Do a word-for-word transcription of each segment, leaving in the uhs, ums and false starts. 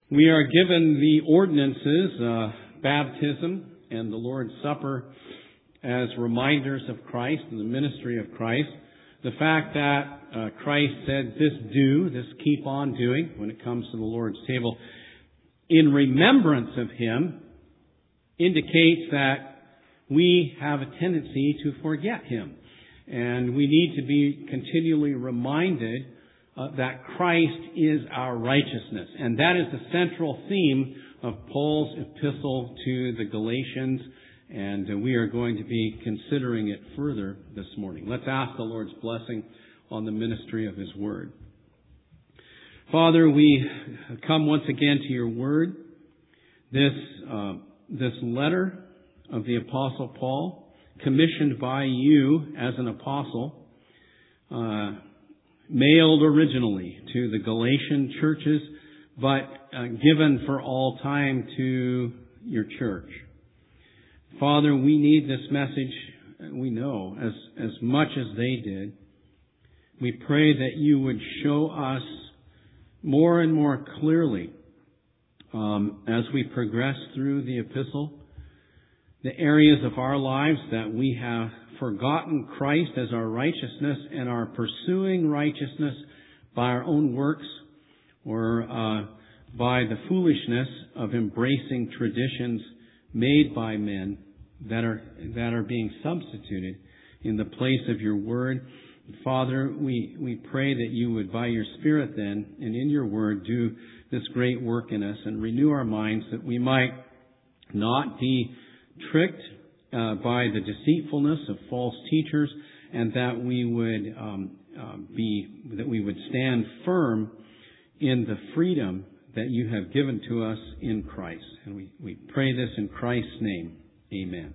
We are given the ordinances, uh, baptism and the Lord's Supper, as reminders of Christ and the ministry of Christ. The fact that uh, Christ said, this do, this keep on doing when it comes to the Lord's table, in remembrance of Him, indicates that we have a tendency to forget Him. And we need to be continually reminded uh, that Christ is our righteousness. And that is the central theme of Paul's epistle to the Galatians. And uh, we are going to be considering it further this morning. Let's ask the Lord's blessing on the ministry of His Word. Father, we come once again to Your Word. This, uh, this letter of the Apostle Paul, commissioned by You as an apostle, uh, mailed originally to the Galatian churches, but uh, given for all time to Your church. Father, we need this message, we know, as, as much as they did. We pray that You would show us more and more clearly um, as we progress through the epistle, the areas of our lives that we have forgotten Christ as our righteousness and are pursuing righteousness by our own works or uh, by the foolishness of embracing traditions made by men that are that are being substituted in the place of Your Word. Father, we, we pray that You would, by Your Spirit then, and in Your Word, do this great work in us and renew our minds that we might not be tricked uh, by the deceitfulness of false teachers, and that we would um, uh, be that we would stand firm in the freedom that You have given to us in Christ. And we, we pray this in Christ's name. Amen.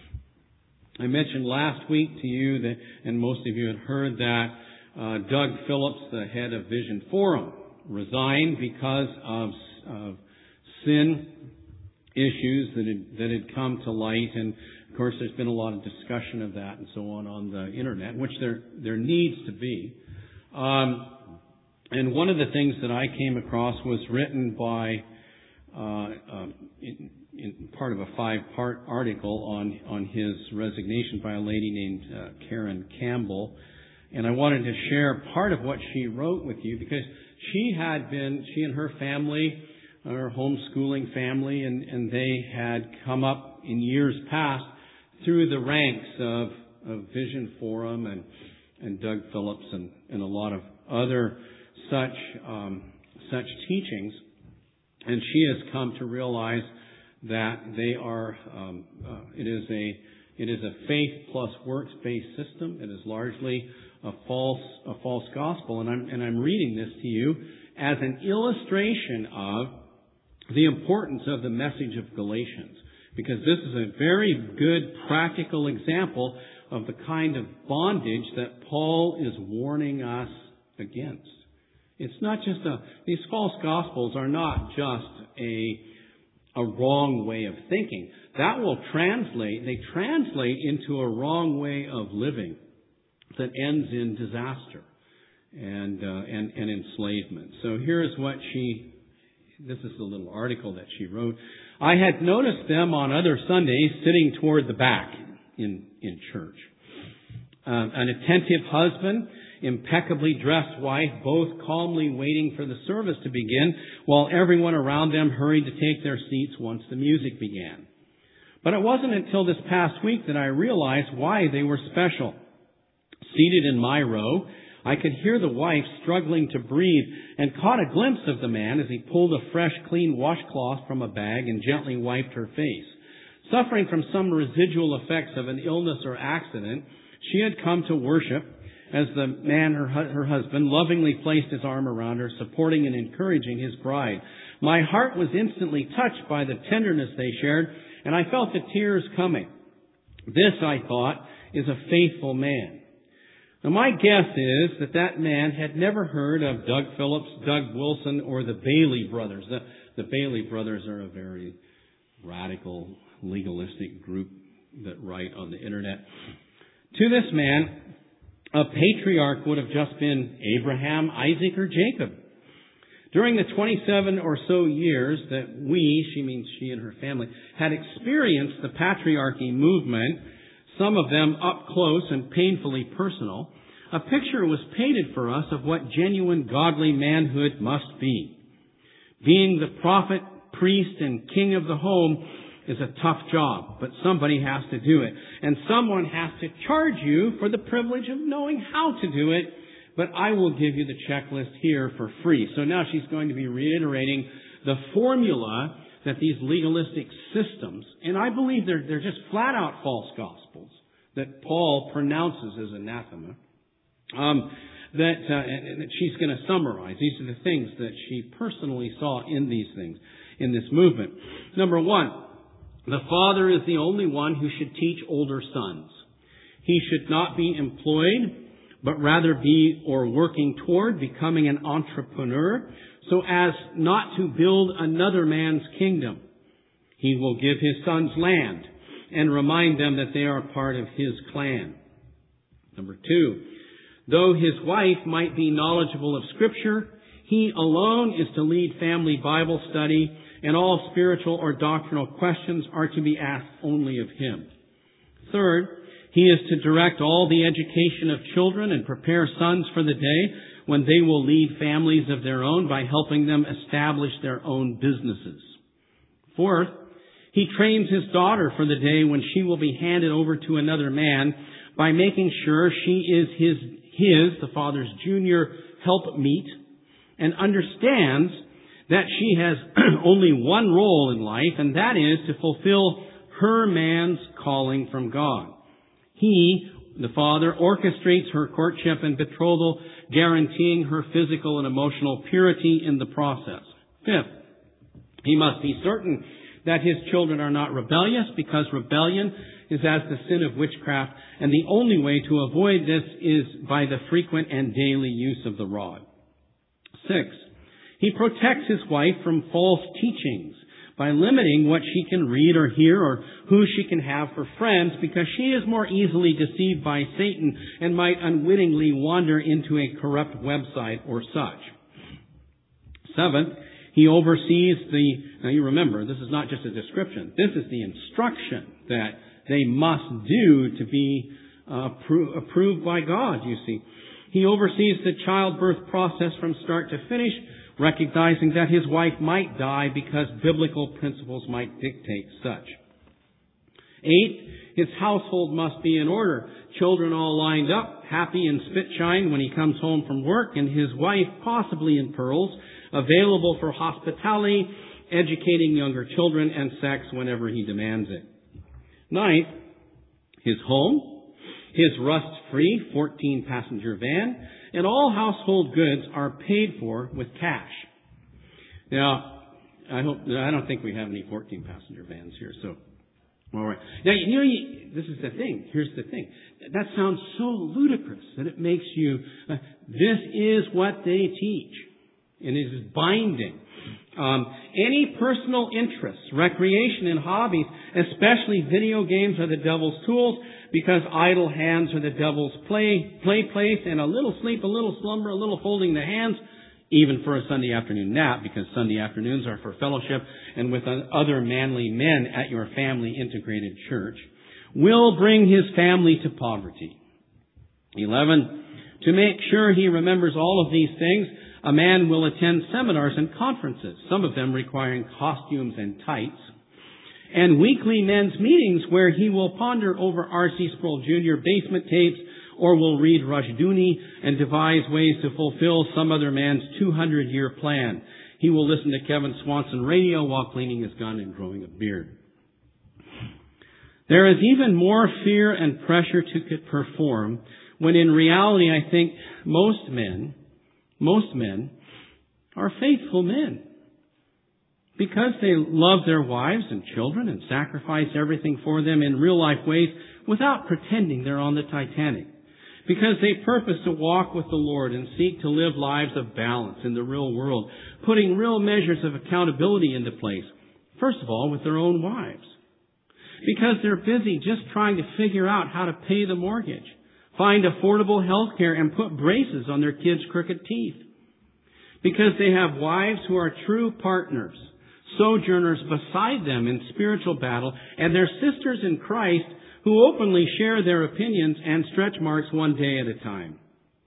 I mentioned last week to you that, and most of you had heard that uh, Doug Phillips, the head of Vision Forum, resigned because of, of sin issues that had, that had come to light. And of course, there's been a lot of discussion of that and so on on the internet, which there there needs to be. Um, and one of the things that I came across was written by uh, um, in, in part of a five-part article on on his resignation by a lady named uh, Karen Campbell. And I wanted to share part of what she wrote with you because she had been, she and her family, her homeschooling family, and, and they had come up in years past through the ranks of, of Vision Forum and, and Doug Phillips and, and a lot of other such um, such teachings. And she has come to realize that they are, um, uh, it is a it is a faith plus works based system. It is largely a false a false gospel. And I'm and I'm reading this to you as an illustration of the importance of the message of Galatians, because this is a very good practical example of the kind of bondage that Paul is warning us against. It's not just a, these false gospels are not just a, a wrong way of thinking. That will translate, they translate into a wrong way of living that ends in disaster and, uh, and, and enslavement. So here's what she This is the little article that she wrote. I had noticed them on other Sundays sitting toward the back in, in church. Um, an attentive husband, impeccably dressed wife, both calmly waiting for the service to begin while everyone around them hurried to take their seats once the music began. But it wasn't until this past week that I realized why they were special. Seated in my row, I could hear the wife struggling to breathe and caught a glimpse of the man as he pulled a fresh, clean washcloth from a bag and gently wiped her face. Suffering from some residual effects of an illness or accident, she had come to worship as the man, her, her husband, lovingly placed his arm around her, supporting and encouraging his bride. My heart was instantly touched by the tenderness they shared, and I felt the tears coming. This, I thought, is a faithful man. Now, my guess is that that man had never heard of Doug Phillips, Doug Wilson, or the Bailey brothers. The, the Bailey brothers are a very radical, legalistic group that write on the internet. To this man, a patriarch would have just been Abraham, Isaac, or Jacob. During the twenty-seven or so years that we, she means she and her family, had experienced the patriarchy movement, some of them up close and painfully personal, a picture was painted for us of what genuine godly manhood must be. Being the prophet, priest, and king of the home is a tough job, but somebody has to do it. And someone has to charge you for the privilege of knowing how to do it, but I will give you the checklist here for free. So now she's going to be reiterating the formula that these legalistic systems, and I believe they're, they're just flat out false gospels that Paul pronounces as anathema, um, that, uh, and that she's going to summarize. These are the things that she personally saw in these things, in this movement. Number one, the father is the only one who should teach older sons. He should not be employed, but rather be or working toward becoming an entrepreneur so as not to build another man's kingdom. He will give his sons land and remind them that they are part of his clan. Number two, though his wife might be knowledgeable of Scripture, he alone is to lead family Bible study, and all spiritual or doctrinal questions are to be asked only of him. Third, he is to direct all the education of children and prepare sons for the day when they will lead families of their own by helping them establish their own businesses. Fourth, he trains his daughter for the day when she will be handed over to another man by making sure she is his, his, the father's junior helpmeet, and understands that she has only one role in life, and that is to fulfill her man's calling from God. He, the father, orchestrates her courtship and betrothal, guaranteeing her physical and emotional purity in the process. Fifth, he must be certain that his children are not rebellious, because rebellion is as the sin of witchcraft, and the only way to avoid this is by the frequent and daily use of the rod. Six, he protects his wife from false teachings by limiting what she can read or hear or who she can have for friends, because she is more easily deceived by Satan and might unwittingly wander into a corrupt website or such. Seventh, he oversees the, now you remember, this is not just a description, this is the instruction that they must do to be uh, appro- approved by God, you see. He oversees the childbirth process from start to finish, recognizing that his wife might die because biblical principles might dictate such. Eight, his household must be in order. Children all lined up, happy and spit-shine when he comes home from work, and his wife, possibly in pearls, available for hospitality, educating younger children, and sex whenever he demands it. Ninth, his home, his rust-free fourteen-passenger van, and all household goods are paid for with cash. Now, I hope I don't think we have any fourteen-passenger vans here, so all right. Now, you know, you, this is the thing. Here's the thing. That sounds so ludicrous that it makes you. Uh, this is what they teach, and it is binding. Um, any personal interests, recreation, and hobbies, especially video games, are the devil's tools, because idle hands are the devil's play, play place, and a little sleep, a little slumber, a little folding the hands, even for a Sunday afternoon nap, because Sunday afternoons are for fellowship and with other manly men at your family integrated church, will bring his family to poverty. Eleven, to make sure he remembers all of these things, a man will attend seminars and conferences, some of them requiring costumes and tights, and weekly men's meetings where he will ponder over R C Sproul Junior basement tapes, or will read Rushdoony and devise ways to fulfill some other man's two hundred year plan. He will listen to Kevin Swanson radio while cleaning his gun and growing a beard. There is even more fear and pressure to perform when in reality I think most men, most men are faithful men. Because they love their wives and children and sacrifice everything for them in real life ways without pretending they're on the Titanic. Because they purpose to walk with the Lord and seek to live lives of balance in the real world, putting real measures of accountability into place. First of all, with their own wives. Because they're busy just trying to figure out how to pay the mortgage, find affordable health care, and put braces on their kids' crooked teeth. because they have wives who are true partners, sojourners beside them in spiritual battle, and their sisters in Christ who openly share their opinions and stretch marks one day at a time.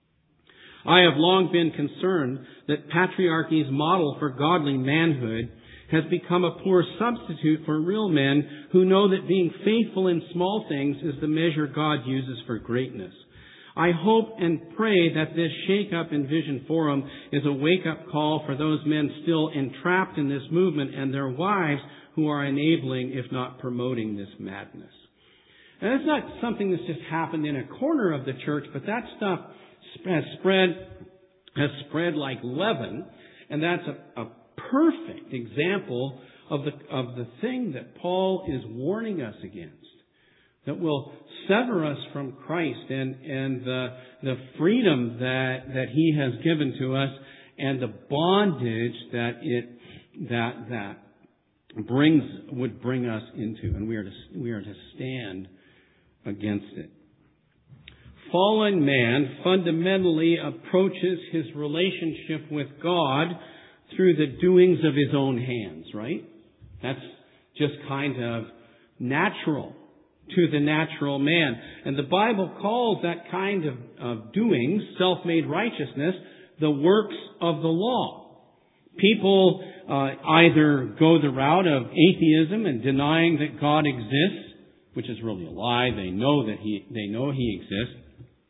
I have long been concerned that patriarchy's model for godly manhood has become a poor substitute for real men who know that being faithful in small things is the measure God uses for greatness. I hope and pray that this shake-up in Vision Forum is a wake-up call for those men still entrapped in this movement and their wives who are enabling, if not promoting, this madness. And it's not something that's just happened in a corner of the church, but that stuff has spread, has spread like leaven, and that's a, a perfect example of the, of the thing that Paul is warning us against, that will sever us from Christ and, and the, the freedom that, that He has given to us and the bondage that it, that, that brings, would bring us into. And we are to, we are to stand against it. Fallen man fundamentally approaches his relationship with God through the doings of his own hands, right? That's just kind of natural to the natural man. And the Bible calls that kind of, of doings, self-made righteousness, the works of the law. People uh, either go the route of atheism and denying that God exists, which is really a lie. They know that he, they know He exists.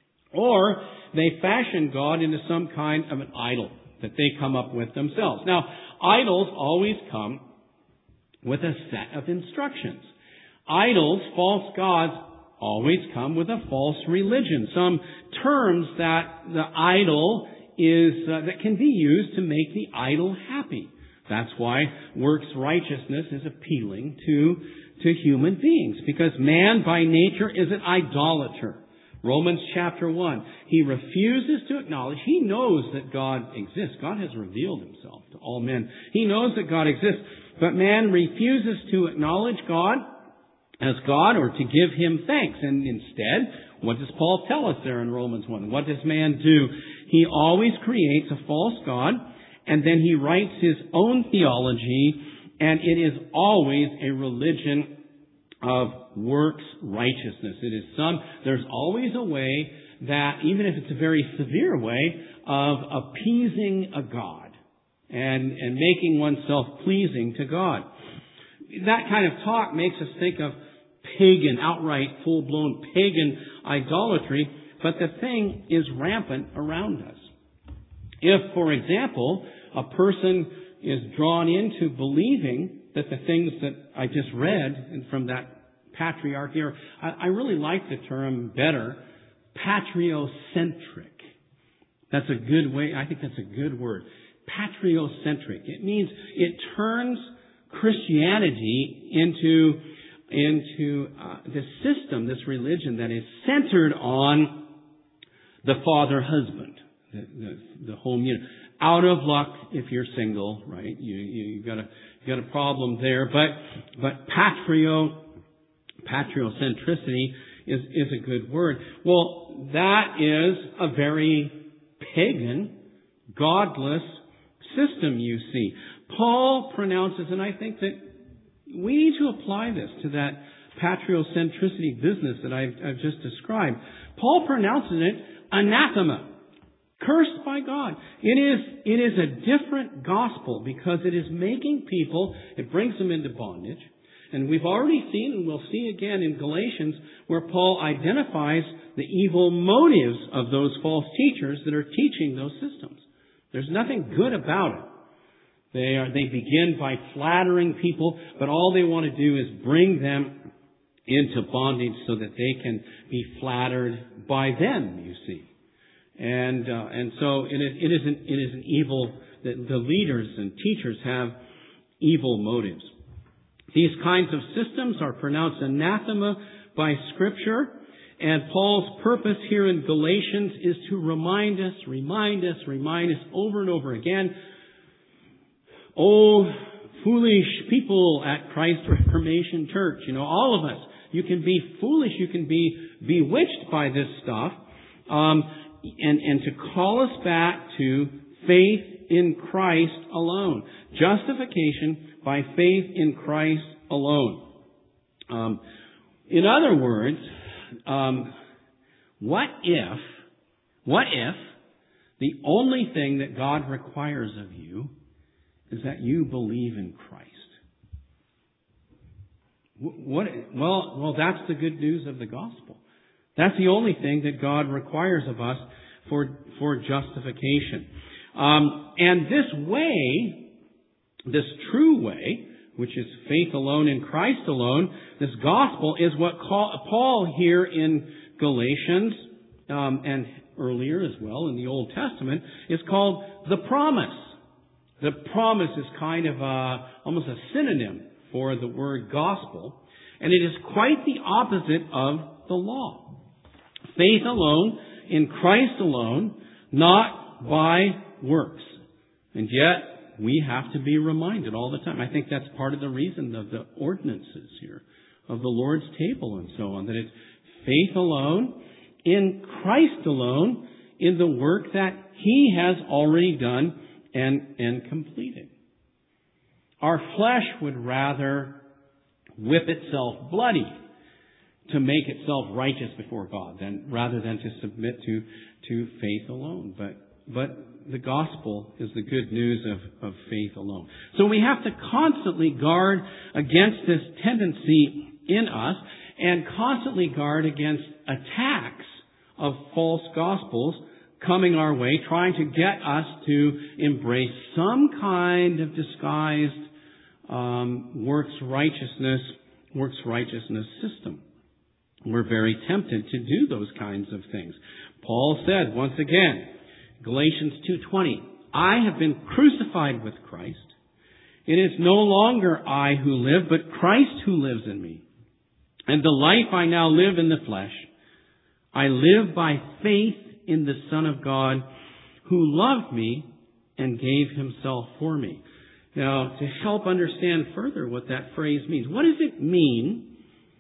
Or they fashion God into some kind of an idol that they come up with themselves. Now, idols always come with a set of instructions. Idols, false gods, always come with a false religion. Some terms that the idol is, uh, that can be used to make the idol happy. That's why works righteousness is appealing to, to human beings, because man by nature is an idolater. Romans chapter one. He refuses to acknowledge. He knows that God exists. God has revealed Himself to all men. He knows that God exists. But man refuses to acknowledge God as God or to give Him thanks. And instead, what does Paul tell us there in Romans one? What does man do? He always creates a false God, and then he writes his own theology, and it is always a religion of works righteousness. It is some, there's always a way that, even if it's a very severe way, of appeasing a God and, and making oneself pleasing to God. That kind of talk makes us think of pagan, outright, full-blown pagan idolatry, but the thing is rampant around us. If, for example, a person is drawn into believing that the things that I just read and from that patriarchy, or I, I really like the term better, patriocentric. That's a good way, I think that's a good word. Patriocentric. It means it turns Christianity into, into uh, this system, this religion that is centered on the father husband, the, the, the home unit. Out of luck if you're single, right? You, you, you've got a, you've got a problem there. But, but patrio, patriocentricity is, is a good word. Well, that is a very pagan, godless system, you see. Paul pronounces, and I think that we need to apply this to that patriocentricity business that I've, I've just described. Paul pronounces it anathema. Cursed by God. It is, it is a different gospel because it is making people, it brings them into bondage. And we've already seen, and we'll see again in Galatians, where Paul identifies the evil motives of those false teachers that are teaching those systems. There's nothing good about it. They are, they begin by flattering people, but all they want to do is bring them into bondage so that they can be flattered by them, you see. And uh, and so it is, it is an it is an evil that the leaders and teachers have evil motives. These kinds of systems are pronounced anathema by Scripture, and Paul's purpose here in Galatians is to remind us, remind us, remind us over and over again. Oh, foolish people at Christ Reformation Church, you know, all of us, you can be foolish, you can be bewitched by this stuff. Um, And, and to call us back to faith in Christ alone. Justification by faith in Christ alone. Um, in other words, um, what if, what if the only thing that God requires of you is that you believe in Christ? What, well, well, that's the good news of the gospel. That's the only thing that God requires of us for, for justification. Um, and this way, this true way, which is faith alone in Christ alone, this gospel is what Paul here in Galatians, um, and earlier as well in the Old Testament, is called the promise. The promise is kind of a, almost a synonym for the word gospel, and it is quite the opposite of the law. Faith alone, in Christ alone, not by works. And yet, we have to be reminded all the time. I think that's part of the reason of the ordinances here, of the Lord's table and so on, that it's faith alone, in Christ alone, in the work that He has already done and, and completed. Our flesh would rather whip itself bloody to make itself righteous before God, than rather than to submit to to faith alone. But but the gospel is the good news of, of faith alone. So we have to constantly guard against this tendency in us, and constantly guard against attacks of false gospels coming our way, trying to get us to embrace some kind of disguised um, works righteousness, works righteousness system. We're very tempted to do those kinds of things. Paul said, once again, Galatians two twenty, I have been crucified with Christ. It is no longer I who live, but Christ who lives in me. And the life I now live in the flesh, I live by faith in the Son of God, who loved me and gave Himself for me. Now, to help understand further what that phrase means, what does it mean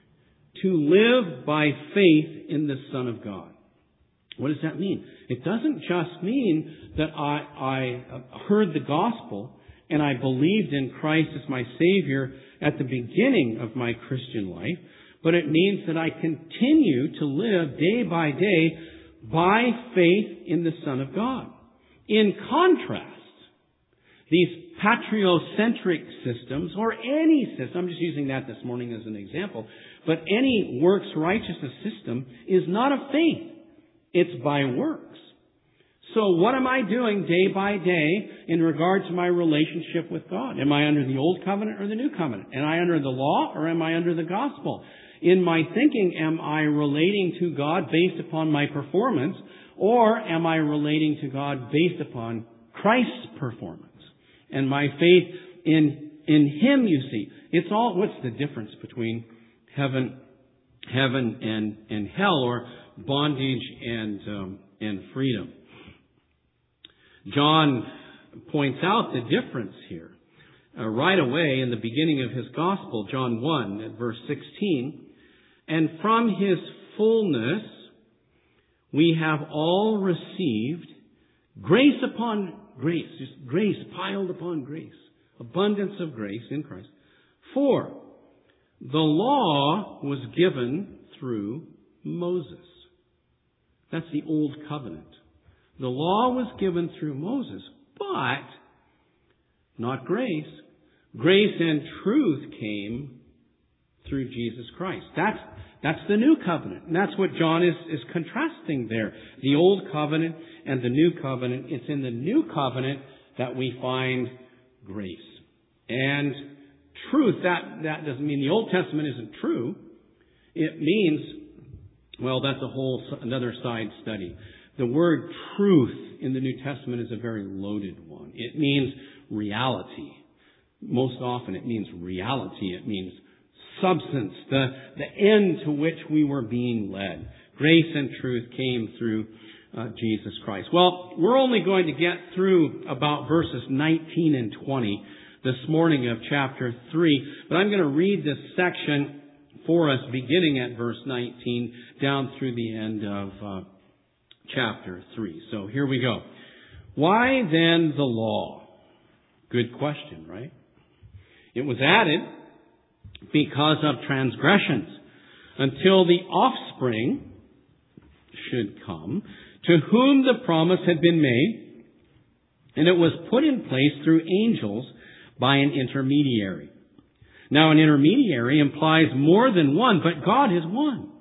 to live by faith in the Son of God? What does that mean? It doesn't just mean that I, I heard the gospel and I believed in Christ as my Savior at the beginning of my Christian life, but it means that I continue to live day by day by faith in the Son of God. In contrast, these patriocentric systems, or any system, I'm just using that this morning as an example, but any works righteousness system is not of faith. It's by works. So what am I doing day by day in regard to my relationship with God? Am I under the Old Covenant or the New Covenant? Am I under the law or am I under the gospel? In my thinking, am I relating to God based upon my performance, or am I relating to God based upon Christ's performance? And my faith in in Him, you see. It's all, what's the difference between heaven heaven and, and hell, or bondage and um, and freedom? John points out the difference here. Uh, right away in the beginning of his gospel, John one, at verse sixteen, and from His fullness we have all received grace upon grace, just grace piled upon grace, abundance of grace in Christ. For the law was given through Moses. That's the Old Covenant. The law was given through Moses, but not grace. Grace and truth came through Jesus Christ. That's That's the New Covenant. And that's what John is, is contrasting there. The Old Covenant and the New Covenant. It's in the New Covenant that we find grace. And truth, that, that doesn't mean the Old Testament isn't true. It means, well, that's a whole, another side study. The word truth in the New Testament is a very loaded one. It means reality. Most often it means reality. It means substance, the, the end to which we were being led. Grace and truth came through uh, Jesus Christ. Well, we're only going to get through about verses nineteen and twenty this morning of chapter three, but I'm going to read this section for us beginning at verse nineteen down through the end of uh, chapter three. So here we go. Why then the law? Good question, right? It was added because of transgressions, until the offspring should come, to whom the promise had been made, and it was put in place through angels by an intermediary. Now, an intermediary implies more than one, but God is one.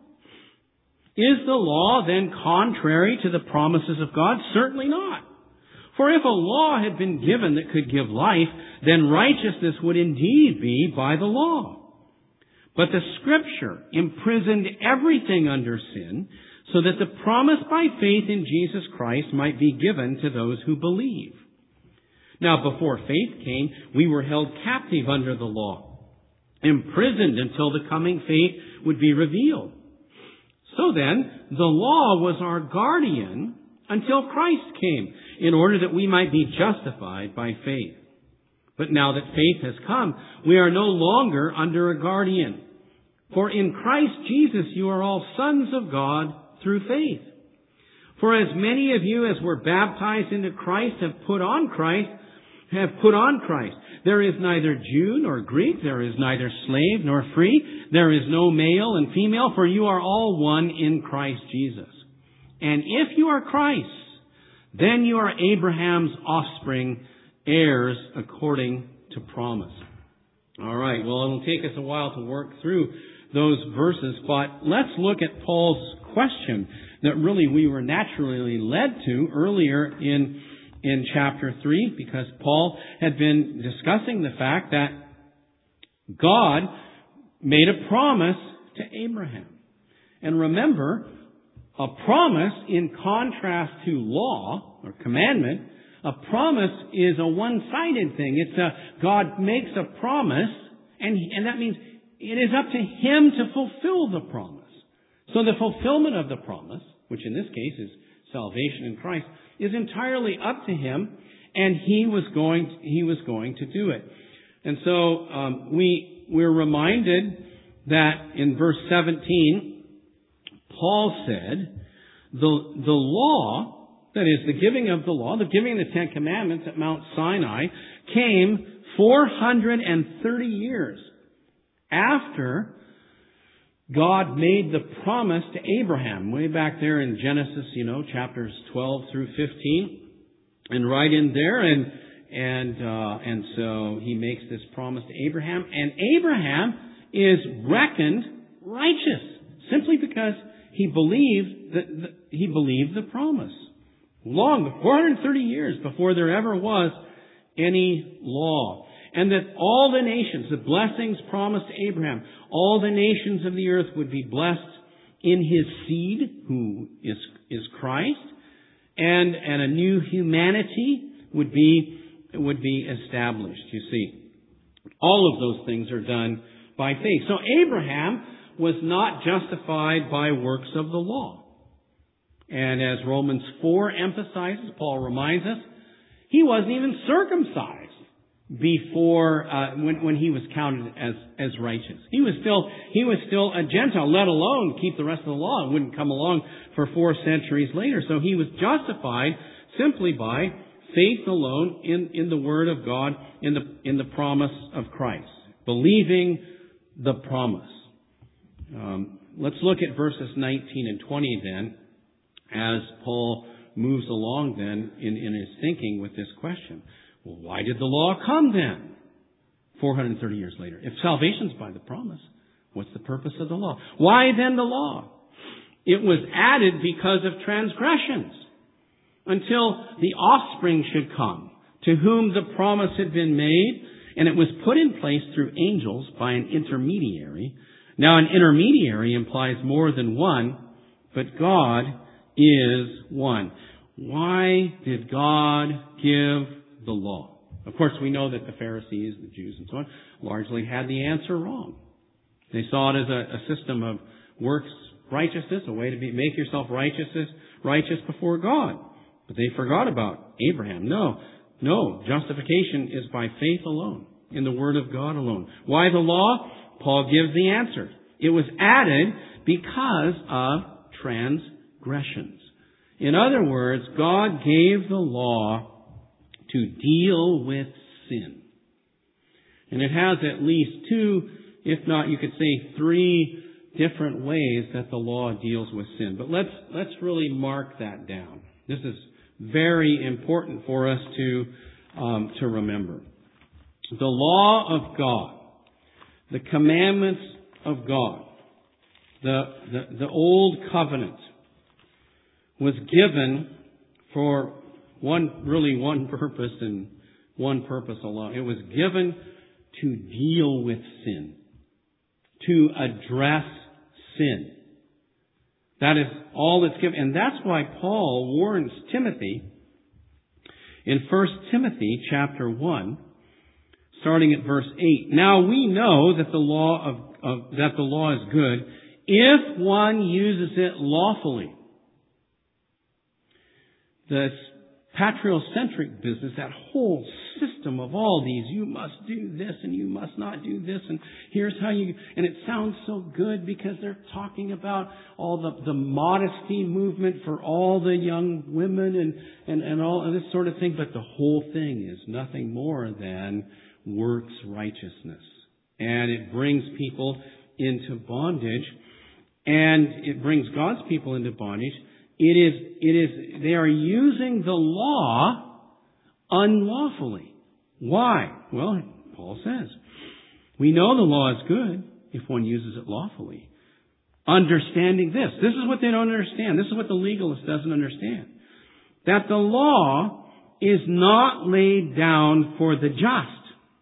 Is the law then contrary to the promises of God? Certainly not. For if a law had been given that could give life, then righteousness would indeed be by the law. But the Scripture imprisoned everything under sin, so that the promise by faith in Jesus Christ might be given to those who believe. Now, before faith came, we were held captive under the law, imprisoned until the coming faith would be revealed. So then, the law was our guardian until Christ came, in order that we might be justified by faith. But now that faith has come, we are no longer under a guardian. For in Christ Jesus you are all sons of God through faith. For as many of you as were baptized into Christ have put on Christ, have put on Christ. There is neither Jew nor Greek, there is neither slave nor free, there is no male and female, for you are all one in Christ Jesus. And if you are Christ's, then you are Abraham's offspring, heirs according to promise. All right, well, it'll take us a while to work through those verses, but let's look at Paul's question that really we were naturally led to earlier in, in chapter three, because Paul had been discussing the fact that God made a promise to Abraham. And remember, a promise, in contrast to law or commandment, a promise is a one-sided thing. It's a, God makes a promise, and, and that means it is up to Him to fulfill the promise. So the fulfillment of the promise, which in this case is salvation in Christ, is entirely up to Him, and He was going to, He was going to do it. And so um, we we're reminded that in verse seventeen, Paul said, the, the law, that is, the giving of the law, the giving of the Ten Commandments at Mount Sinai, came four hundred thirty years after God made the promise to Abraham, way back there in Genesis, you know, chapters twelve through fifteen, and right in there, and and uh, and so He makes this promise to Abraham, and Abraham is reckoned righteous simply because he believed that the, he believed the promise. Long, four hundred thirty years before there ever was any law. And that all the nations, the blessings promised to Abraham, all the nations of the earth would be blessed in his seed, who is, is Christ, and, and a new humanity would be, would be established, you see. All of those things are done by faith. So Abraham was not justified by works of the law. And as Romans four emphasizes, Paul reminds us, he wasn't even circumcised before uh, when when he was counted as as righteous. He was still he was still a Gentile, let alone keep the rest of the law. It wouldn't come along for four centuries later. So he was justified simply by faith alone in in the Word of God, in the in the promise of Christ, believing the promise. Um, let's look at verses nineteen and twenty then, as Paul moves along then in, in his thinking with this question. Well, why did the law come then, four hundred thirty years later? If salvation's by the promise, what's the purpose of the law? Why then the law? It was added because of transgressions, until the offspring should come, to whom the promise had been made, and it was put in place through angels by an intermediary. Now, an intermediary implies more than one, but God is one. Why did God give the law? Of course, we know that the Pharisees, the Jews, and so on, largely had the answer wrong. They saw it as a, a system of works righteousness, a way to be, make yourself righteous, righteous before God. But they forgot about Abraham. No, no, justification is by faith alone, in the Word of God alone. Why the law? Paul gives the answer. It was added because of transgressions. In other words, God gave the law to deal with sin. And it has at least two, if not, you could say three different ways that the law deals with sin. But let's, let's really mark that down. This is very important for us to, um, to remember. The law of God, the commandments of God, the, the, the old covenant was given for one, really one purpose and one purpose alone. It was given to deal with sin, to address sin. That is all that's given. And that's why Paul warns Timothy in First Timothy chapter one, starting at verse eight. Now we know that the law of, of that the law is good if one uses it lawfully. The patriocentric business, that whole system of all these, you must do this and you must not do this and here's how you, and it sounds so good because they're talking about all the, the modesty movement for all the young women and, and, and all of this sort of thing, but the whole thing is nothing more than works righteousness. And it brings people into bondage, and it brings God's people into bondage. It is, it is, they are using the law unlawfully. Why? Well, Paul says, we know the law is good if one uses it lawfully. Understanding this. This is what they don't understand. This is what the legalist doesn't understand. That the law is not laid down for the just,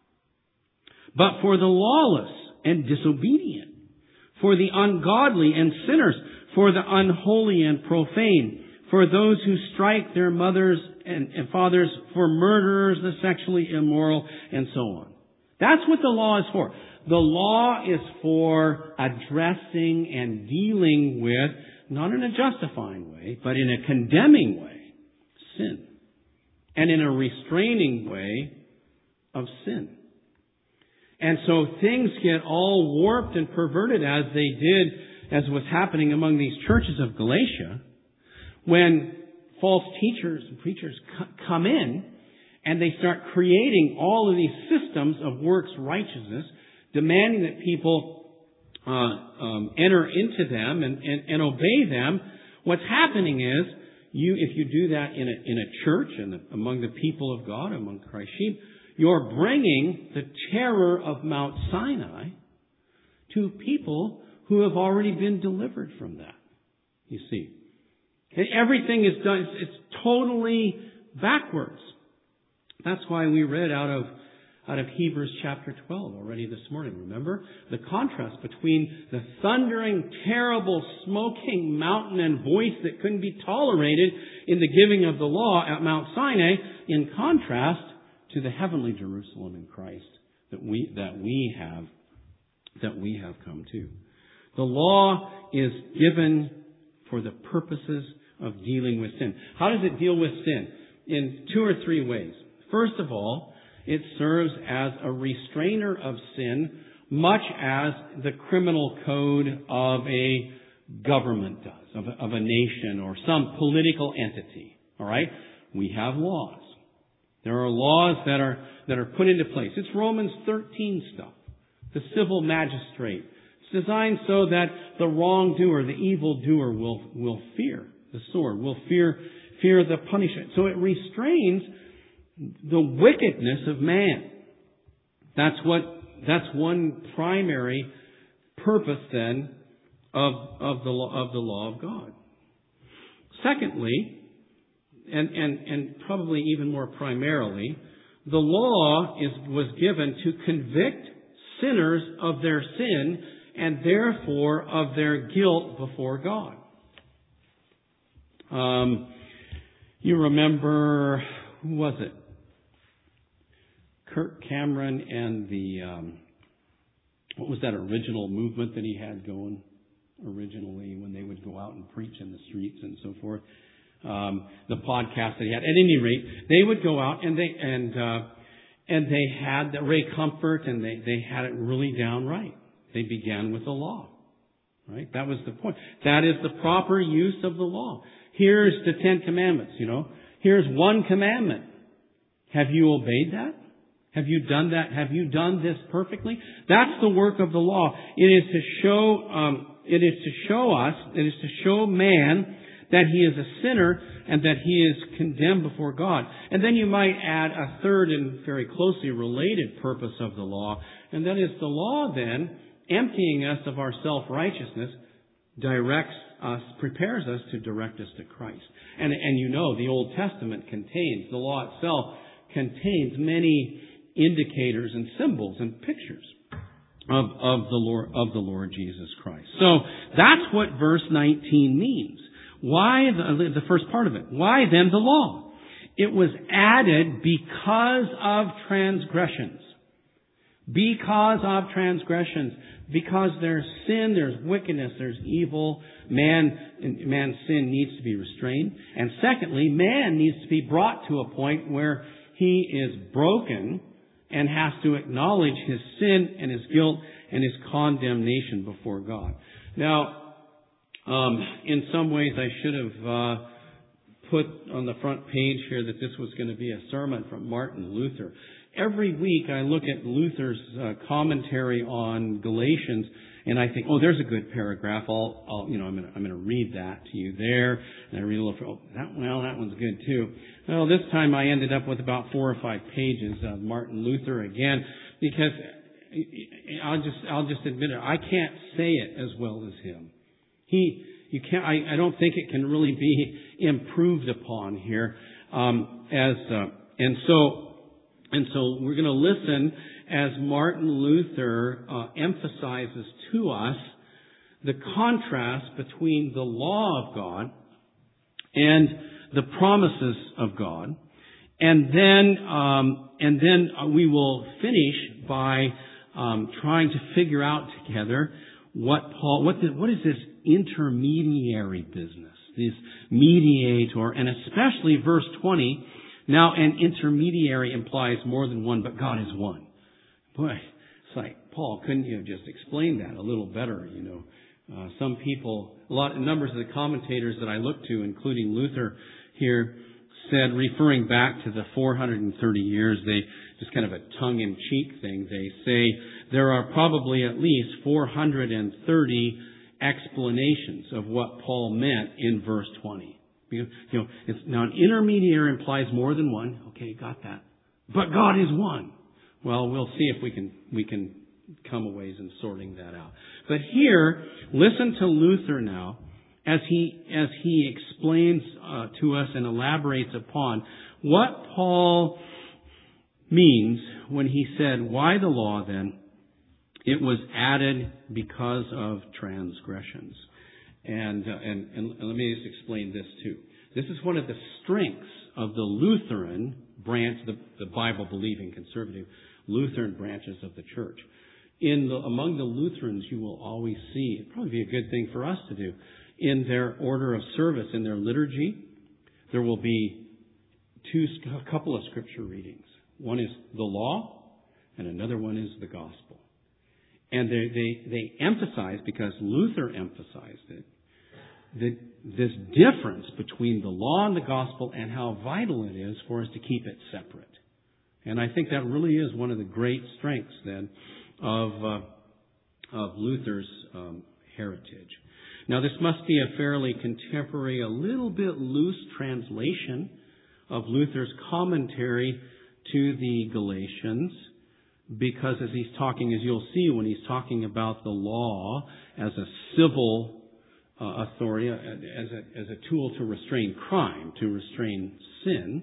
but for the lawless and disobedient, for the ungodly and sinners, for the unholy and profane, for those who strike their mothers and, and fathers, for murderers, the sexually immoral, and so on. That's what the law is for. The law is for addressing and dealing with, not in a justifying way, but in a condemning way, sin. And in a restraining way of sin. And so things get all warped and perverted as they did, as was happening among these churches of Galatia, when false teachers and preachers come in and they start creating all of these systems of works righteousness, demanding that people uh, um, enter into them and, and, and obey them. What's happening is, you, if you do that in a, in a church and the, among the people of God, among Christ's sheep, you're bringing the terror of Mount Sinai to people who have already been delivered from that. You see. And everything is done, it's, it's totally backwards. That's why we read out of, out of Hebrews chapter twelve already this morning. Remember? The contrast between the thundering, terrible, smoking mountain and voice that couldn't be tolerated in the giving of the law at Mount Sinai, in contrast to the heavenly Jerusalem in Christ that we, that we have, that we have come to. The law is given for the purposes of dealing with sin. How does it deal with sin? In two or three ways. First of all, it serves as a restrainer of sin, much as the criminal code of a government does, of a, of a nation or some political entity. All right? We have laws. There are laws that are, that are put into place. It's Romans thirteen stuff. The civil magistrate. It's designed so that the wrongdoer, the evildoer will, will fear the sword, will fear, fear the punishment. So it restrains the wickedness of man. That's what, that's one primary purpose then of, of the law, of the law of God. Secondly, and, and, and probably even more primarily, the law is, was given to convict sinners of their sin and therefore of their guilt before God. Um, you remember, who was it? Kirk Cameron and the, um, what was that original movement that he had going originally when they would go out and preach in the streets and so forth? Um, the podcast that he had. At any rate, they would go out and they, and, uh, and they had the Ray Comfort and they, they had it really down right. They began with the law. Right? That was the point. That is the proper use of the law. Here's the Ten Commandments, you know. Here's one commandment. Have you obeyed that? Have you done that? Have you done this perfectly? That's the work of the law. It is to show, um, it is to show us, it is to show man that he is a sinner and that he is condemned before God. And then you might add a third and very closely related purpose of the law, and that is the law then, emptying us of our self-righteousness, directs us, prepares us to direct us to Christ. And, and you know, the Old Testament contains, the law itself contains many indicators and symbols and pictures of, of the Lord, of the Lord Jesus Christ. So that's what verse nineteen means. Why the, the first part of it? Why then the law? It was added because of transgressions. Because of transgressions. Because there's sin, there's wickedness, there's evil. Man, man's sin needs to be restrained. And secondly, man needs to be brought to a point where he is broken and has to acknowledge his sin and his guilt and his condemnation before God. Now, um, in some ways I should have uh, put on the front page here that this was going to be a sermon from Martin Luther. Every week I look at Luther's uh, commentary on Galatians, and I think, oh, there's a good paragraph. I'll, I'll you know, I'm going to, I'm going to read that to you there. And I read a little. Oh, that well, that one's good too. Well, this time I ended up with about four or five pages of Martin Luther again, because I'll just, I'll just admit it. I can't say it as well as him. He, you can't. I, I don't think it can really be improved upon here. Um, as uh, and so. And so we're going to listen as Martin Luther uh, emphasizes to us the contrast between the law of God and the promises of God. And then, um, and then we will finish by um, trying to figure out together what Paul, what, the, what is this intermediary business, this mediator, and especially verse twenty. Now, an intermediary implies more than one, but God is one. Boy, it's like, Paul, couldn't you have just explained that a little better? You know, uh, some people, a lot, numbers of the commentators that I look to, including Luther here, said, referring back to the four hundred thirty years, they just kind of a tongue-in-cheek thing. They say there are probably at least four hundred thirty explanations of what Paul meant in verse twenty. You know, it's, now an intermediary implies more than one. Okay, got that. But God is one. Well, we'll see if we can we can come a ways in sorting that out. But here, listen to Luther now as he as he explains uh, to us and elaborates upon what Paul means when he said, "Why the law then? It was added because of transgressions." And, uh, and, and let me just explain this too. This is one of the strengths of the Lutheran branch, the, the Bible-believing conservative Lutheran branches of the church. In the, among the Lutherans, you will always see, it'd probably be a good thing for us to do, in their order of service, in their liturgy, there will be two, a couple of scripture readings. One is the law, and another one is the gospel. And they, they, they emphasize, because Luther emphasized it, that this difference between the law and the gospel and how vital it is for us to keep it separate. And I think that really is one of the great strengths then of, uh, of Luther's um, heritage. Now this must be a fairly contemporary, a little bit loose translation of Luther's commentary to the Galatians, because as he's talking, as you'll see when he's talking about the law as a civil uh, authority, as a, as a tool to restrain crime, to restrain sin,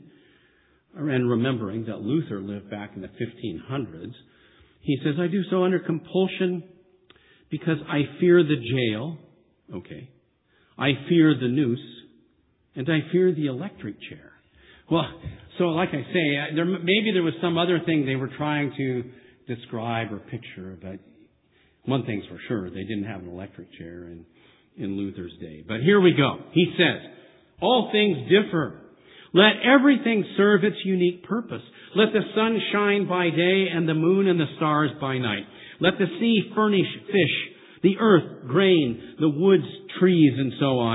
and remembering that Luther lived back in the fifteen hundreds, he says, I do so under compulsion because I fear the jail, okay, I fear the noose, and I fear the electric chair. Well, so like I say, there, maybe there was some other thing they were trying to describe or picture, but one thing's for sure, they didn't have an electric chair in, in Luther's day. But here we go. He says, all things differ. Let everything serve its unique purpose. Let the sun shine by day and the moon and the stars by night. Let the sea furnish fish, the earth grain, the woods trees, and so on.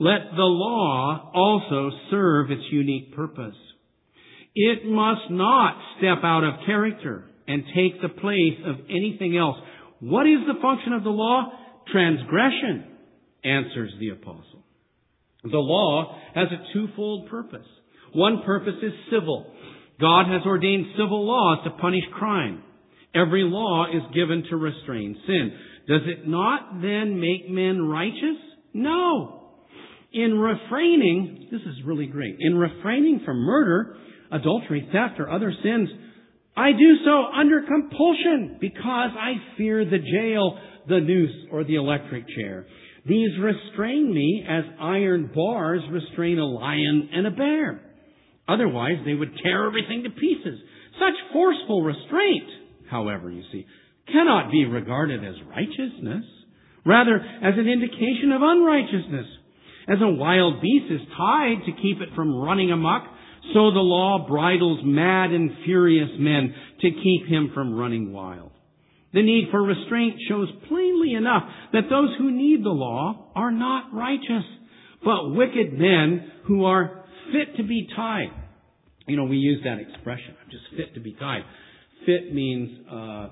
let the law also serve its unique purpose. It must not step out of character and take the place of anything else. What is the function of the law? Transgression, answers the apostle. The law has a twofold purpose. One purpose is civil. God has ordained civil laws to punish crime. Every law is given to restrain sin. Does it not then make men righteous? No. In refraining, this is really great, in refraining from murder, adultery, theft, or other sins, I do so under compulsion because I fear the jail, the noose, or the electric chair. These restrain me as iron bars restrain a lion and a bear. Otherwise, they would tear everything to pieces. Such forceful restraint, however, you see, cannot be regarded as righteousness, rather as an indication of unrighteousness. As a wild beast is tied to keep it from running amok, so the law bridles mad and furious men to keep him from running wild. The need for restraint shows plainly enough that those who need the law are not righteous, but wicked men who are fit to be tied. You know, we use that expression, I'm just fit to be tied. Fit means uh,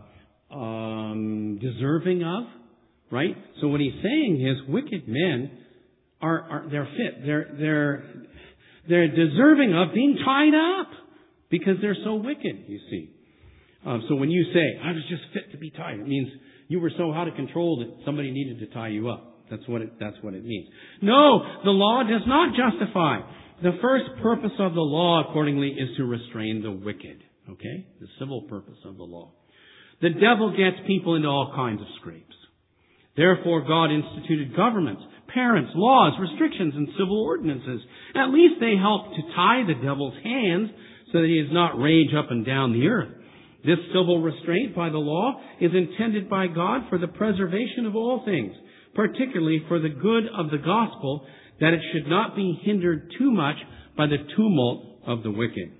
um, deserving of, right? So what he's saying is wicked men are, are they're fit. They're they're they're deserving of being tied up because they're so wicked, you see. Um, so when you say, I was just fit to be tied, it means you were so out of control that somebody needed to tie you up. That's what it, that's what it means. No, the law does not justify. The first purpose of the law, accordingly, is to restrain the wicked. Okay? The civil purpose of the law. The devil gets people into all kinds of scrapes. Therefore, God instituted governments, parents, laws, restrictions, and civil ordinances. At least they help to tie the devil's hands so that he does not rage up and down the earth. This civil restraint by the law is intended by God for the preservation of all things, particularly for the good of the gospel, that it should not be hindered too much by the tumult of the wicked.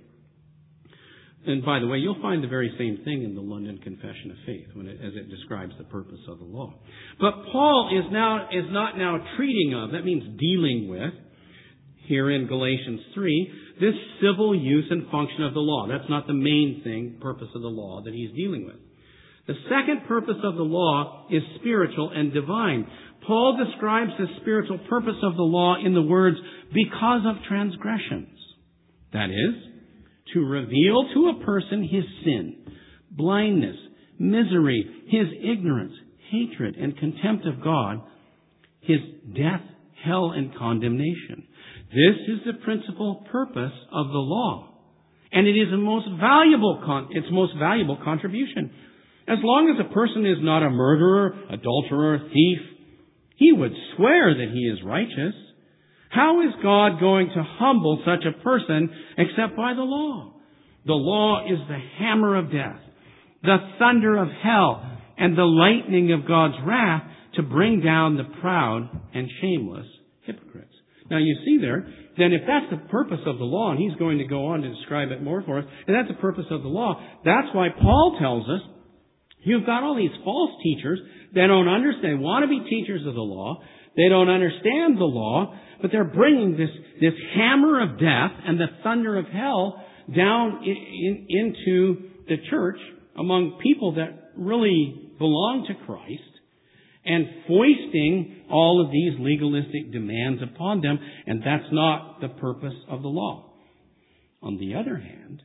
And by the way, you'll find the very same thing in the London Confession of Faith when it, as it describes the purpose of the law. But Paul is now is not now treating of, that means dealing with, here in Galatians three, this civil use and function of the law. That's not the main thing, purpose of the law that he's dealing with. The second purpose of the law is spiritual and divine. Paul describes the spiritual purpose of the law in the words, because of transgressions. That is, to reveal to a person his sin, blindness, misery, his ignorance, hatred, and contempt of God, his death, hell, and condemnation. This is the principal purpose of the law. And it is a most valuable con- its most valuable contribution. As long as a person is not a murderer, adulterer, thief, he would swear that he is righteous. How is God going to humble such a person except by the law? The law is the hammer of death, the thunder of hell, and the lightning of God's wrath to bring down the proud and shameless hypocrites. Now you see there, then if that's the purpose of the law, and he's going to go on to describe it more for us, and that's the purpose of the law, that's why Paul tells us, you've got all these false teachers that don't understand, want to be teachers of the law, they don't understand the law, but they're bringing this, this hammer of death and the thunder of hell down in, in, into the church among people that really belong to Christ and foisting all of these legalistic demands upon them, and that's not the purpose of the law. On the other hand,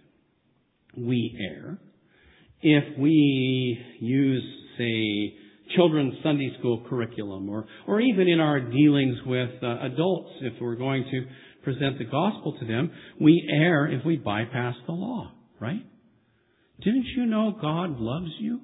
we err if we use, say, children's Sunday school curriculum, or, or even in our dealings with uh, adults, if we're going to present the gospel to them, we err if we bypass the law, right? Didn't you know God loves you?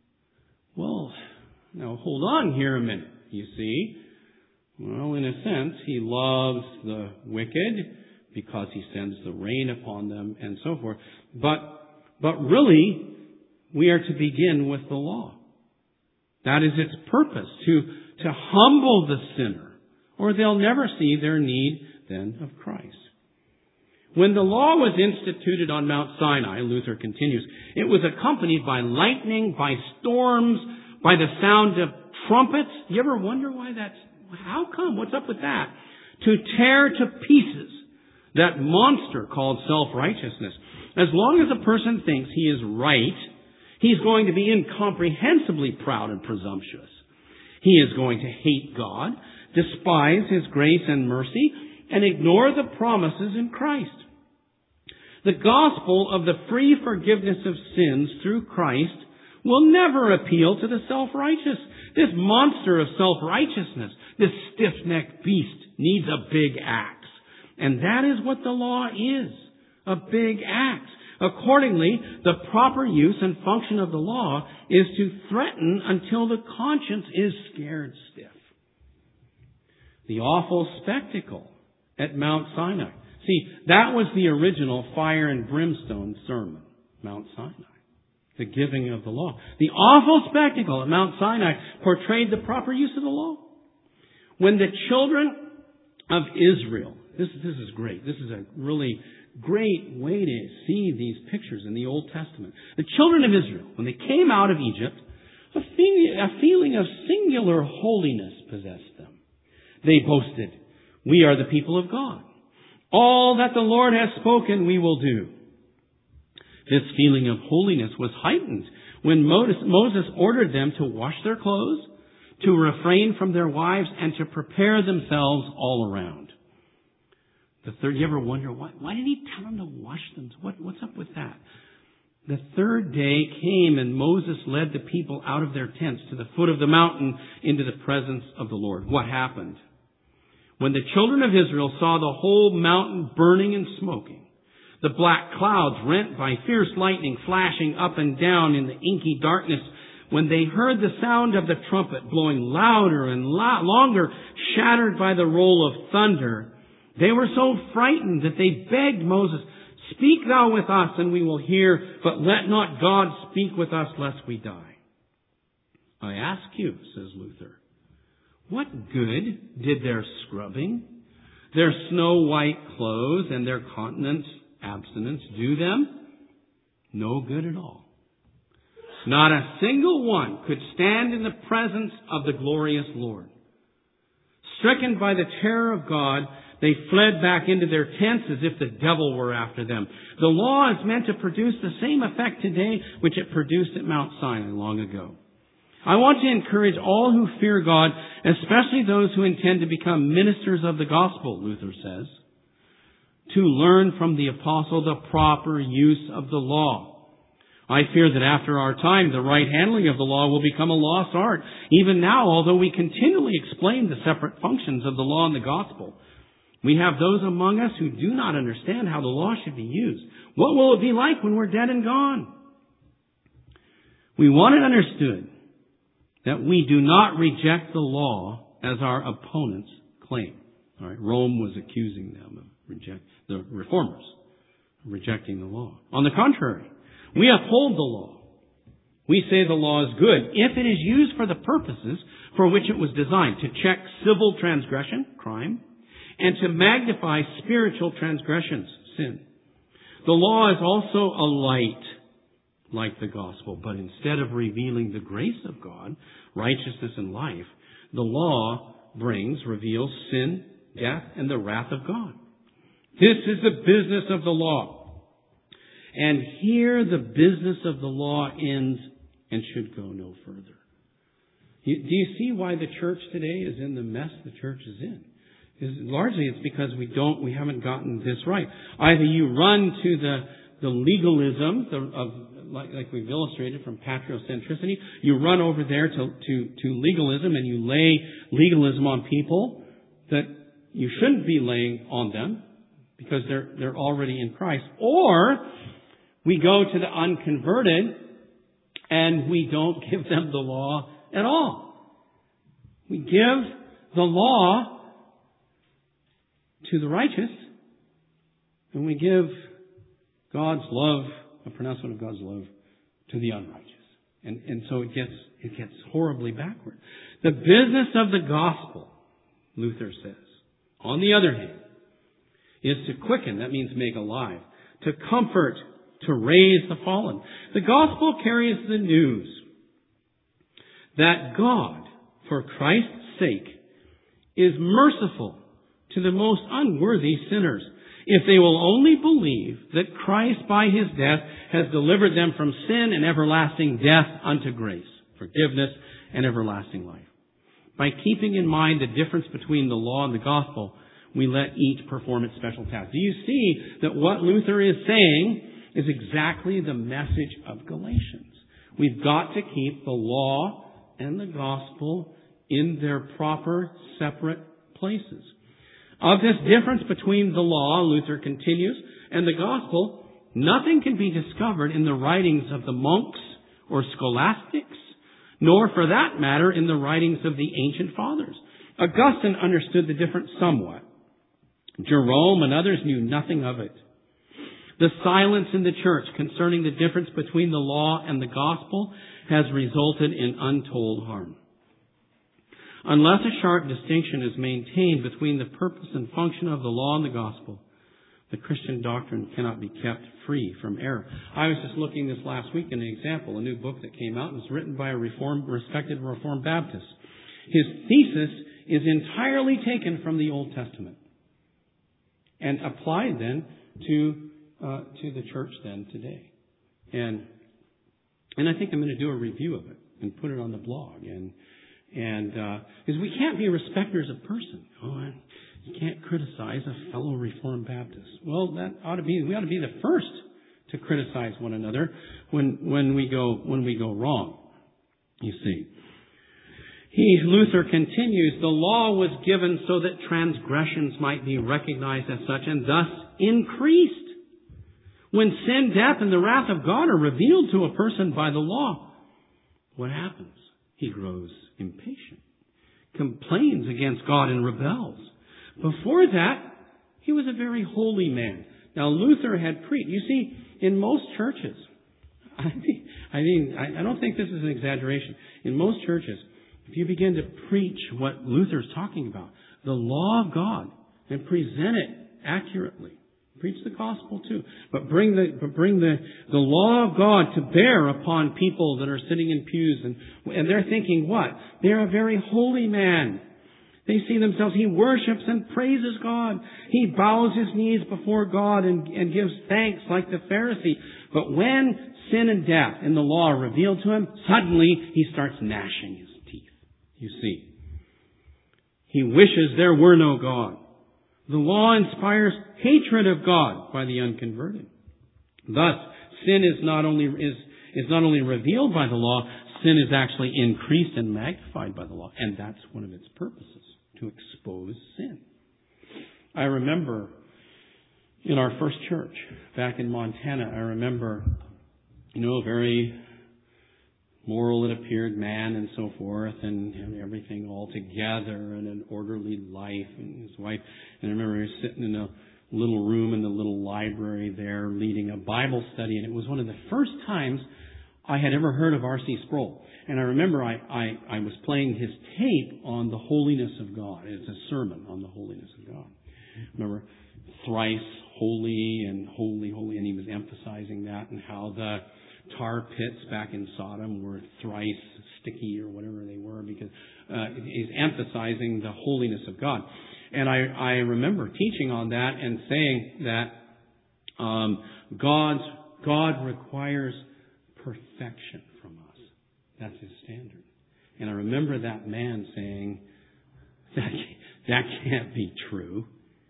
Well, now hold on here a minute, you see. Well, in a sense, He loves the wicked because He sends the rain upon them and so forth. But, but really, we are to begin with the law. That is its purpose, to, to humble the sinner, or they'll never see their need then of Christ. When the law was instituted on Mount Sinai, Luther continues, it was accompanied by lightning, by storms, by the sound of trumpets. You ever wonder why that's, how come? What's up with that? to tear to pieces that monster called self-righteousness. As long as a person thinks he is right, he's going to be incomprehensibly proud and presumptuous. He is going to hate God, despise His grace and mercy, and ignore the promises in Christ. The gospel of the free forgiveness of sins through Christ will never appeal to the self-righteous. This monster of self-righteousness, this stiff-necked beast, needs a big axe. And that is what the law is, a big axe. Accordingly, the proper use and function of the law is to threaten until the conscience is scared stiff. The awful spectacle at Mount Sinai. See, that was the original fire and brimstone sermon, Mount Sinai. The giving of the law. The awful spectacle at Mount Sinai portrayed the proper use of the law. When the children of Israel, this, this is great. This is a really great way to see these pictures in the Old Testament. The children of Israel, when they came out of Egypt, a feeling, a feeling of singular holiness possessed them. They boasted, "We are the people of God. All that the Lord has spoken, we will do." This feeling of holiness was heightened when Moses ordered them to wash their clothes, to refrain from their wives, and to prepare themselves all around. The third, you ever wonder, why, why did he tell them to wash them? What, what's up with that? The third day came and Moses led the people out of their tents to the foot of the mountain into the presence of the Lord. What happened? When the children of Israel saw the whole mountain burning and smoking, the black clouds rent by fierce lightning flashing up and down in the inky darkness, when they heard the sound of the trumpet blowing louder and lo- longer, shattered by the roll of thunder, they were so frightened that they begged Moses, "Speak thou with us and we will hear, but let not God speak with us lest we die." I ask you, says Luther, what good did their scrubbing, their snow-white clothes, and their continence abstinence do them? No good at all. Not a single one could stand in the presence of the glorious Lord. Stricken by the terror of God, they fled back into their tents as if the devil were after them. The law is meant to produce the same effect today which it produced at Mount Sinai long ago. I want to encourage all who fear God, especially those who intend to become ministers of the gospel, Luther says, to learn from the apostle the proper use of the law. I fear that after our time, the right handling of the law will become a lost art. Even now, although we continually explain the separate functions of the law and the gospel, we have those among us who do not understand how the law should be used. What will it be like when we're dead and gone? We want it understood that we do not reject the law as our opponents claim. All right, Rome was accusing them of reject the reformers of rejecting the law. On the contrary, we uphold the law. We say the law is good if it is used for the purposes for which it was designed, to check civil transgression, crime, and to magnify spiritual transgressions, sin. The law is also a light, like the gospel, but instead of revealing the grace of God, righteousness and life, the law brings, reveals sin, death, and the wrath of God. This is the business of the law. And here the business of the law ends and should go no further. You, do you see why the church today is in the mess the church is in? Is largely it's because we don't, we haven't gotten this right. Either you run to the the legalism the, of like, like we've illustrated from patriocentricity, you run over there to, to to legalism and you lay legalism on people that you shouldn't be laying on them because they're they're already in Christ, or we go to the unconverted and we don't give them the law at all. We give the law to the righteous, and we give God's love, a pronouncement of God's love, to the unrighteous. And, and so it gets, it gets horribly backward. The business of the gospel, Luther says, on the other hand, is to quicken, that means make alive, to comfort, to raise the fallen. The gospel carries the news that God, for Christ's sake, is merciful, to the most unworthy sinners, if they will only believe that Christ by His death has delivered them from sin and everlasting death unto grace, forgiveness, and everlasting life. By keeping in mind the difference between the law and the gospel, we let each perform its special task. Do you see that what Luther is saying is exactly the message of Galatians? We've got to keep the law and the gospel in their proper, separate places. Of this difference between the law, Luther continues, and the gospel, nothing can be discovered in the writings of the monks or scholastics, nor for that matter in the writings of the ancient fathers. Augustine understood the difference somewhat. Jerome and others knew nothing of it. The silence in the church concerning the difference between the law and the gospel has resulted in untold harm. Unless a sharp distinction is maintained between the purpose and function of the law and the gospel, the Christian doctrine cannot be kept free from error. I was just looking this last week at an example, a new book that came out and was written by a reformed, respected Reformed Baptist. His thesis is entirely taken from the Old Testament and applied then to uh, to the church then today. And and I think I'm going to do a review of it and put it on the blog. And And, uh, because we can't be respecters of person. Oh, you can't criticize a fellow Reformed Baptist. Well, that ought to be, we ought to be the first to criticize one another when, when we go, when we go wrong. You see. He, Luther continues, the law was given so that transgressions might be recognized as such and thus increased. When sin, death, and the wrath of God are revealed to a person by the law, what happens? He grows impatient, complains against God, and rebels. Before that, he was a very holy man. Now, Luther had preached. You see, in most churches, I mean, I, mean, I don't think this is an exaggeration. In most churches, if you begin to preach what Luther's talking about, the law of God, and present it accurately, preach the gospel too, but bring the but bring the the law of God to bear upon people that are sitting in pews, and and they're thinking what? They're a very holy man. They see themselves, he worships and praises God. He bows his knees before God and, and gives thanks like the Pharisee. But when sin and death in the law are revealed to him, suddenly he starts gnashing his teeth. You see. He wishes there were no God. The law inspires hatred of God by the unconverted. Thus, sin is not only is, is not only revealed by the law, sin is actually increased and magnified by the law. And that's one of its purposes, to expose sin. I remember in our first church back in Montana, I remember, you know, a very moral, it appeared, man and so forth, and, and everything all together, and an orderly life, and his wife. And I remember he was sitting in a little room in the little library there leading a Bible study, and it was one of the first times I had ever heard of R C Sproul. And I remember I, I, I was playing his tape on the holiness of God. It's a sermon on the holiness of God. Remember, thrice holy and holy, holy, and he was emphasizing that, and how the tar pits back in Sodom were thrice sticky or whatever they were, because uh, he's emphasizing the holiness of God. And I, I remember teaching on that and saying that um, God's God requires perfection from us. That's his standard. And I remember that man saying, that that can't be true.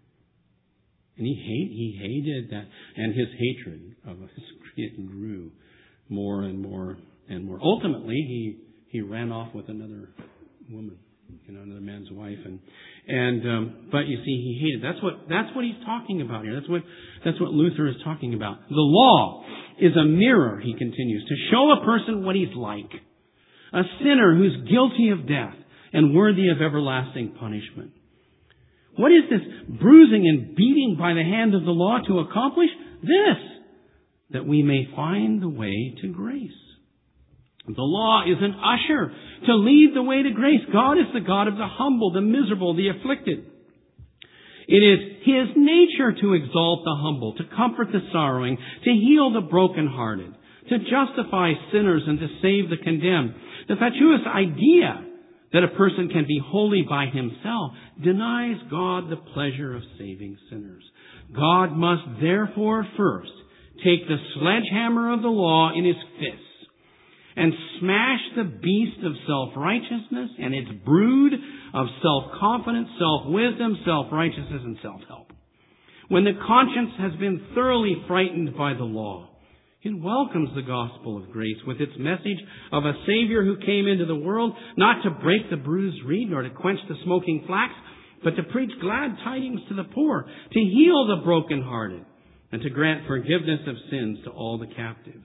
And he hate he hated that, and his hatred of us grew more and more and more. Ultimately, he he ran off with another woman, you know, another man's wife, and and um, but you see, he hated. That's what that's what he's talking about here. That's what that's what Luther is talking about. The law is a mirror, he continues, to show a person what he's like, a sinner who's guilty of death and worthy of everlasting punishment. What is this bruising and beating by the hand of the law to accomplish? This, that we may find the way to grace. The law is an usher to lead the way to grace. God is the God of the humble, the miserable, the afflicted. It is His nature to exalt the humble, to comfort the sorrowing, to heal the brokenhearted, to justify sinners and to save the condemned. The fatuous idea that a person can be holy by himself, denies God the pleasure of saving sinners. God must therefore first take the sledgehammer of the law in his fists and smash the beast of self-righteousness and its brood of self-confidence, self-wisdom, self-righteousness, and self-help. When the conscience has been thoroughly frightened by the law, it welcomes the gospel of grace with its message of a Savior who came into the world not to break the bruised reed nor to quench the smoking flax, but to preach glad tidings to the poor, to heal the brokenhearted, and to grant forgiveness of sins to all the captives.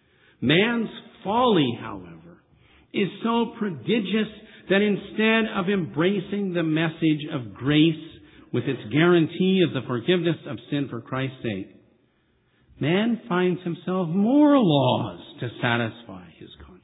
Man's folly, however, is so prodigious that instead of embracing the message of grace with its guarantee of the forgiveness of sin for Christ's sake, man finds himself more laws to satisfy his conscience.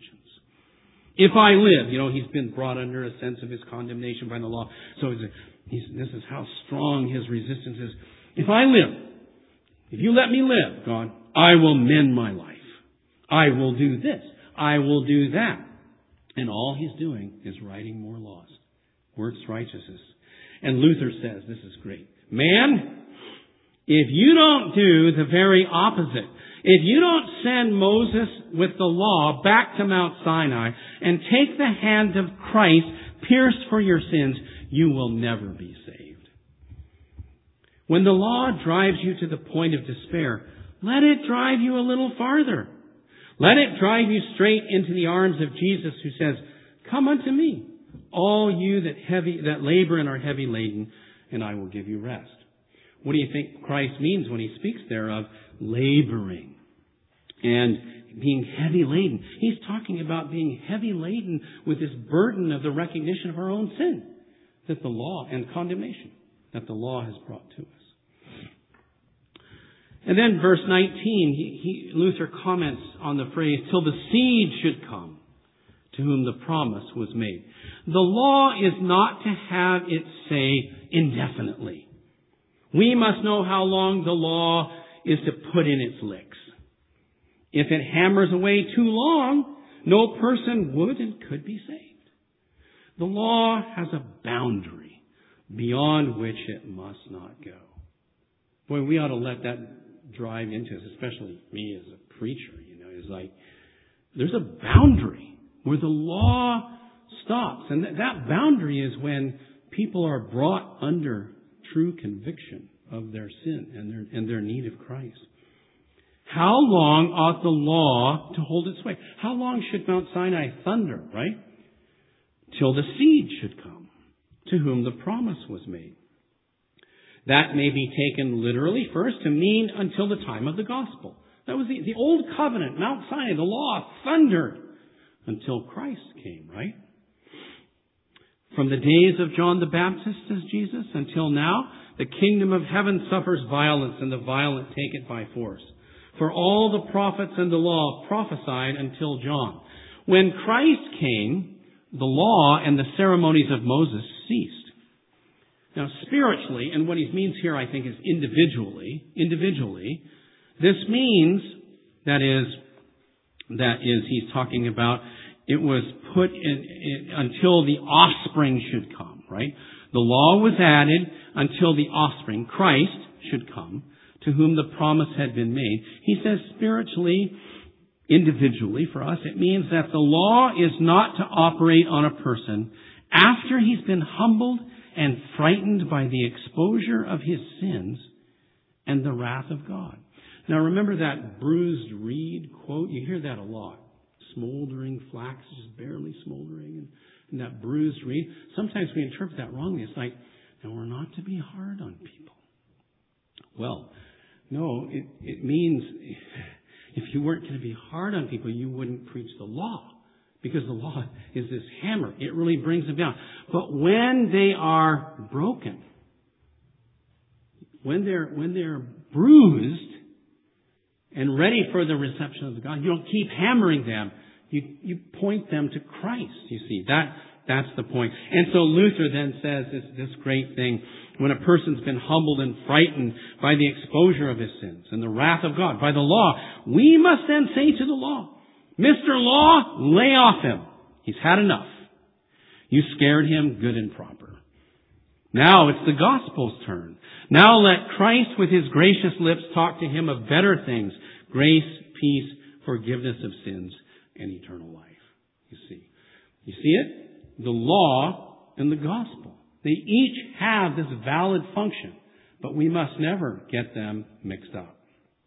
If I live, you know, he's been brought under a sense of his condemnation by the law. So he's, he's, this is how strong his resistance is. If I live, if you let me live, God, I will mend my life. I will do this. I will do that. And all he's doing is writing more laws. Works righteousness. And Luther says, this is great. Man, if you don't do the very opposite, if you don't send Moses with the law back to Mount Sinai and take the hand of Christ pierced for your sins, you will never be saved. When the law drives you to the point of despair, let it drive you a little farther. Let it drive you straight into the arms of Jesus, who says, "Come unto me, all you that heavy that labor and are heavy laden, and I will give you rest." What do you think Christ means when he speaks there of laboring and being heavy laden? He's talking about being heavy laden with this burden of the recognition of our own sin, that the law and condemnation that the law has brought to us. And then verse nineteen, he, he, Luther comments on the phrase, "till the seed should come, to whom the promise was made." The law is not to have its say indefinitely. We must know how long the law is to put in its licks. If it hammers away too long, no person would and could be saved. The law has a boundary beyond which it must not go. Boy, we ought to let that drive into us, especially me as a preacher. You know, it's like there's a boundary where the law stops. And th- that boundary is when people are brought under true conviction of their sin and their, and their need of Christ. How long ought the law to hold its way? How long should Mount Sinai thunder, right? Till the seed should come, to whom the promise was made. That may be taken literally first to mean until the time of the gospel. That was the, the old covenant, Mount Sinai, the law thundered until Christ came, right? From the days of John the Baptist, says Jesus, until now, the kingdom of heaven suffers violence, and the violent take it by force. For all the prophets and the law prophesied until John. When Christ came, the law and the ceremonies of Moses ceased. Now, spiritually, and what he means here, I think, is individually, individually, this means, that is, that is, he's talking about, it was put in, in until the offspring should come, right? The law was added until the offspring, Christ, should come, to whom the promise had been made. He says spiritually, individually, for us, it means that the law is not to operate on a person after he's been humbled and frightened by the exposure of his sins and the wrath of God. Now remember that bruised reed quote? You hear that a lot. Smoldering flax, just barely smoldering, and, and that bruised reed. Sometimes we interpret that wrongly. It's like, now we're not to be hard on people. Well, no, it, it means if you weren't going to be hard on people, you wouldn't preach the law. Because the law is this hammer. It really brings them down. But when they are broken, when they're, when they're bruised and ready for the reception of the God, you don't keep hammering them. You, you point them to Christ, you see. That, that's the point. And so Luther then says this, this great thing. When a person's been humbled and frightened by the exposure of his sins and the wrath of God, by the law, we must then say to the law, "Mister Law, lay off him. He's had enough. You scared him, good and proper. Now it's the gospel's turn. Now let Christ with his gracious lips talk to him of better things, grace, peace, forgiveness of sins, and eternal life. You see. You see it? The law and the gospel. They each have this valid function, but we must never get them mixed up.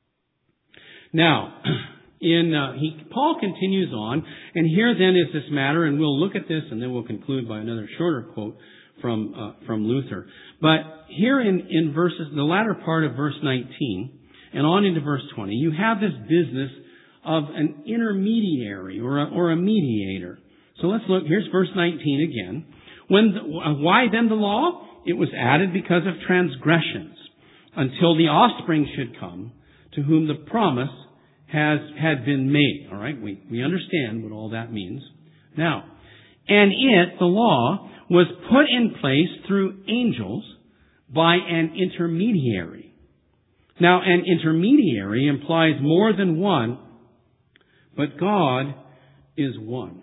Now, in uh, he, Paul continues on, and here then is this matter, and we'll look at this, and then we'll conclude by another shorter quote from uh, from Luther. But here in, in verses, the latter part of verse nineteen, and on into verse twenty, you have this business of an intermediary or a, or a mediator. So let's look. Here's verse nineteen again. When the, why then the law? It was added because of transgressions, until the offspring should come, to whom the promise has had been made. All right, we we understand what all that means. Now, and it, the law, was put in place through angels by an intermediary. Now, an intermediary implies more than one, but God is one.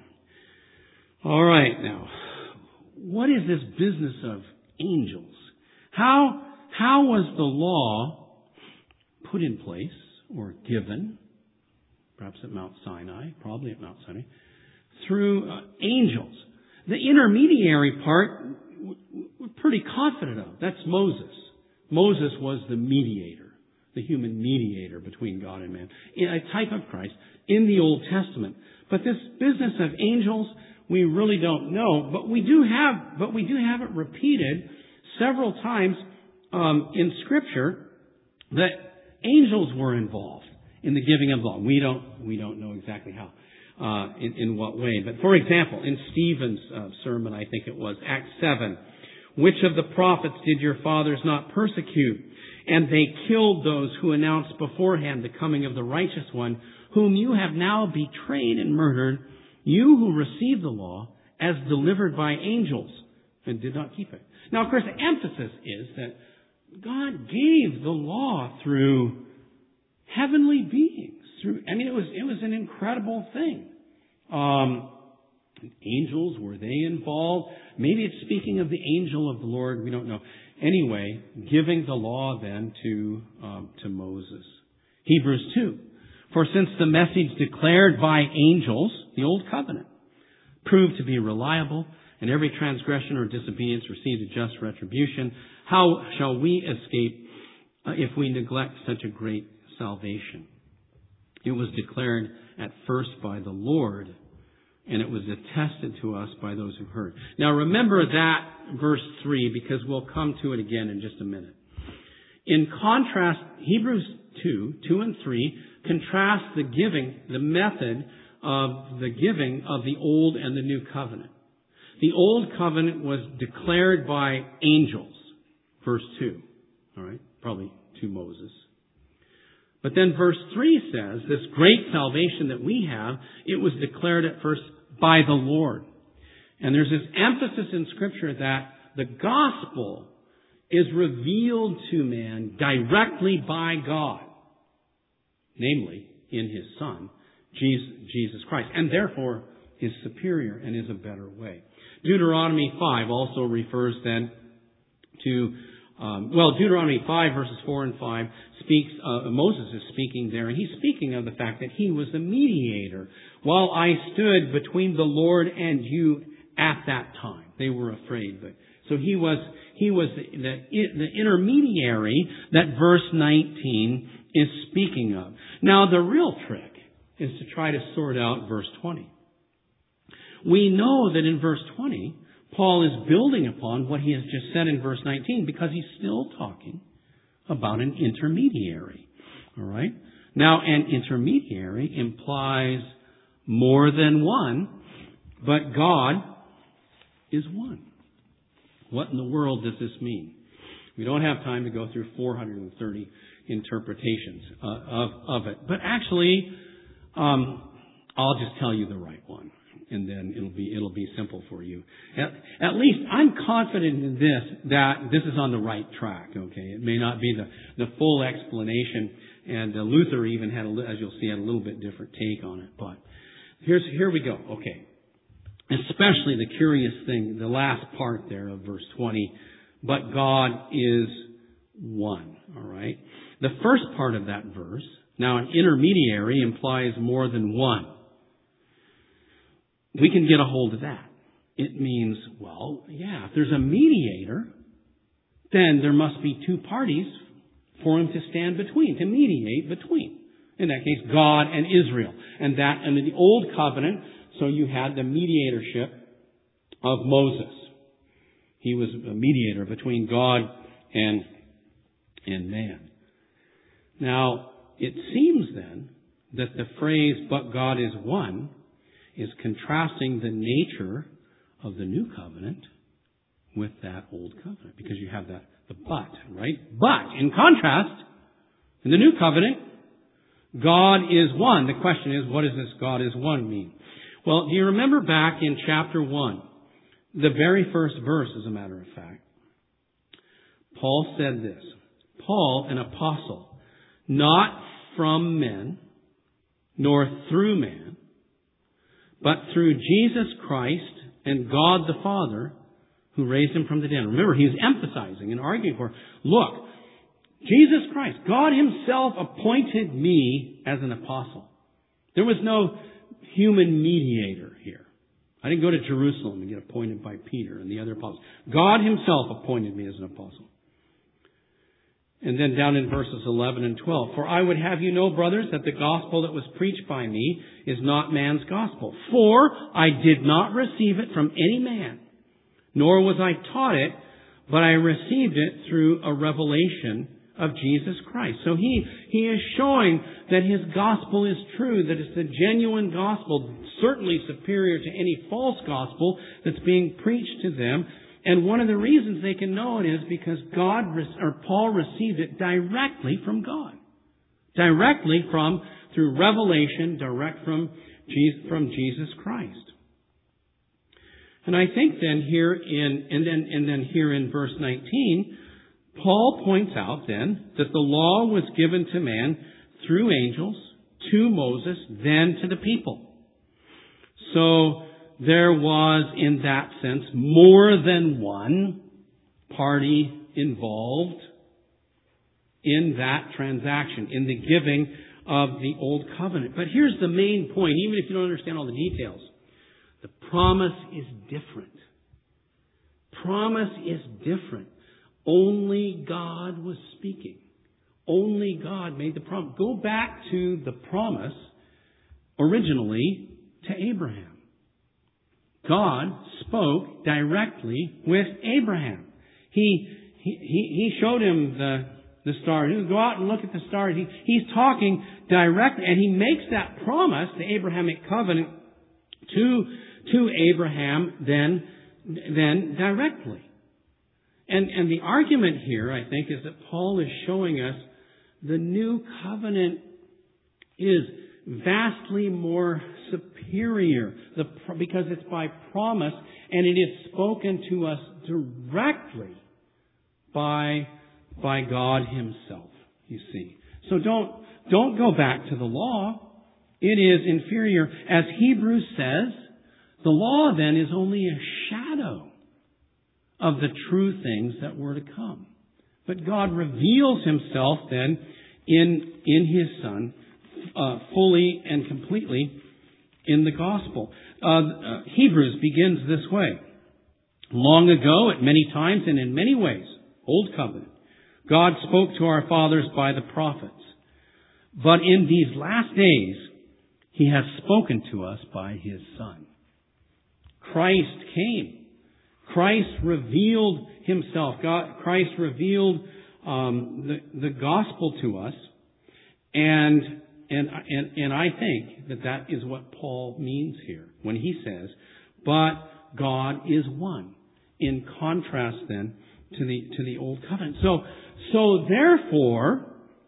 All right, now, what is this business of angels? How, how was the law put in place or given, perhaps at Mount Sinai, probably at Mount Sinai, through uh, angels? The intermediary part, we're pretty confident of. That's Moses. Moses was the mediator, the human mediator between God and man, a type of Christ in the Old Testament. But this business of angels, we really don't know. But we do have, but we do have it repeated several times um, in Scripture that angels were involved in the giving of law. We don't, we don't know exactly how. Uh, in, in what way. But for example, in Stephen's uh, sermon, I think it was, Acts seven, which of the prophets did your fathers not persecute? And they killed those who announced beforehand the coming of the righteous one, whom you have now betrayed and murdered, you who received the law as delivered by angels and did not keep it. Now, of course, the emphasis is that God gave the law through heavenly beings. Through, I mean, it was it was an incredible thing. Um, angels, were they involved? Maybe it's speaking of the angel of the Lord. We don't know. Anyway, giving the law then to um, to Moses. Hebrews two. For since the message declared by angels, the old covenant, proved to be reliable, and every transgression or disobedience received a just retribution, how shall we escape uh, if we neglect such a great salvation? It was declared at first by the Lord, and it was attested to us by those who heard. Now remember that verse three, because we'll come to it again in just a minute. In contrast, Hebrews two, two and three contrast the giving, the method of the giving of the Old and the New Covenant. The Old Covenant was declared by angels, verse two. All right, probably to Moses. But then verse three says, this great salvation that we have, it was declared at first by the Lord. And there's this emphasis in Scripture that the gospel is revealed to man directly by God, namely in His Son, Jesus Christ, and therefore is superior and is a better way. Deuteronomy five also refers then to Um, well, Deuteronomy five, verses four and five, speaks, uh, Moses is speaking there, and he's speaking of the fact that he was the mediator. While I stood between the Lord and you at that time. They were afraid. But so he was, he was the, the, the intermediary that verse nineteen is speaking of. Now, the real trick is to try to sort out verse twenty. We know that in verse twenty, Paul is building upon what he has just said in verse nineteen because he's still talking about an intermediary. All right? Now, an intermediary implies more than one, but God is one. What in the world does this mean? We don't have time to go through four hundred thirty interpretations uh, of, of it. But actually, um, I'll just tell you the right one. And then it'll be it'll be simple for you. At, at least I'm confident in this, that this is on the right track. Okay, it may not be the, the full explanation, and uh, Luther even had, a, as you'll see, had a little bit different take on it. But here's here we go. Okay, especially the curious thing, the last part there of verse twenty, but God is one. All right. The first part of that verse, now an intermediary implies more than one. We can get a hold of that. It means, well, yeah, if there's a mediator, then there must be two parties for him to stand between, to mediate between. In that case, God and Israel. And that under the Old Covenant, so you had the mediatorship of Moses. He was a mediator between God and, and man. Now, it seems then that the phrase, but God is one, is contrasting the nature of the New Covenant with that Old Covenant. Because you have that, the but, right? But, in contrast, in the New Covenant, God is one. The question is, what does this God is one mean? Well, do you remember back in chapter one, the very first verse, as a matter of fact, Paul said this, Paul, an apostle, not from men, nor through man, but through Jesus Christ and God the Father, who raised him from the dead. Remember, he was emphasizing and arguing for, look, Jesus Christ, God himself appointed me as an apostle. There was no human mediator here. I didn't go to Jerusalem and get appointed by Peter and the other apostles. God himself appointed me as an apostle. And then down in verses eleven and twelve, for I would have you know, brothers, that the gospel that was preached by me is not man's gospel. For I did not receive it from any man, nor was I taught it, but I received it through a revelation of Jesus Christ. So he, he is showing that his gospel is true, that it's the genuine gospel, certainly superior to any false gospel that's being preached to them. And one of the reasons they can know it is because God, or Paul received it directly from God. Directly from, through revelation, direct from Jesus, from Jesus Christ. And I think then here in, and then, and then here in verse nineteen, Paul points out then that the law was given to man through angels, to Moses, then to the people. So there was, in that sense, more than one party involved in that transaction, in the giving of the Old Covenant. But here's the main point, even if you don't understand all the details. The promise is different. Promise is different. Only God was speaking. Only God made the promise. Go back to the promise originally to Abraham. God spoke directly with Abraham. He he he showed him the the stars. He would go out and look at the stars. He, he's talking directly, and he makes that promise, the Abrahamic covenant, to to Abraham then then directly. And and the argument here, I think, is that Paul is showing us the new covenant is vastly more superior the, because it's by promise and it is spoken to us directly by, by God himself, you see. So don't, don't go back to the law. It is inferior. As Hebrews says, the law then is only a shadow of the true things that were to come. But God reveals himself then in, in his Son uh, fully and completely in the gospel. Uh, uh, Hebrews begins this way. Long ago, at many times and in many ways, Old Covenant, God spoke to our fathers by the prophets. But in these last days, he has spoken to us by his Son. Christ came. Christ revealed himself. God, Christ revealed um, the, the gospel to us. And, and, and, and I think that that is what Paul means here when he says, but God is one. In contrast then to the, to the Old Covenant. So, so therefore,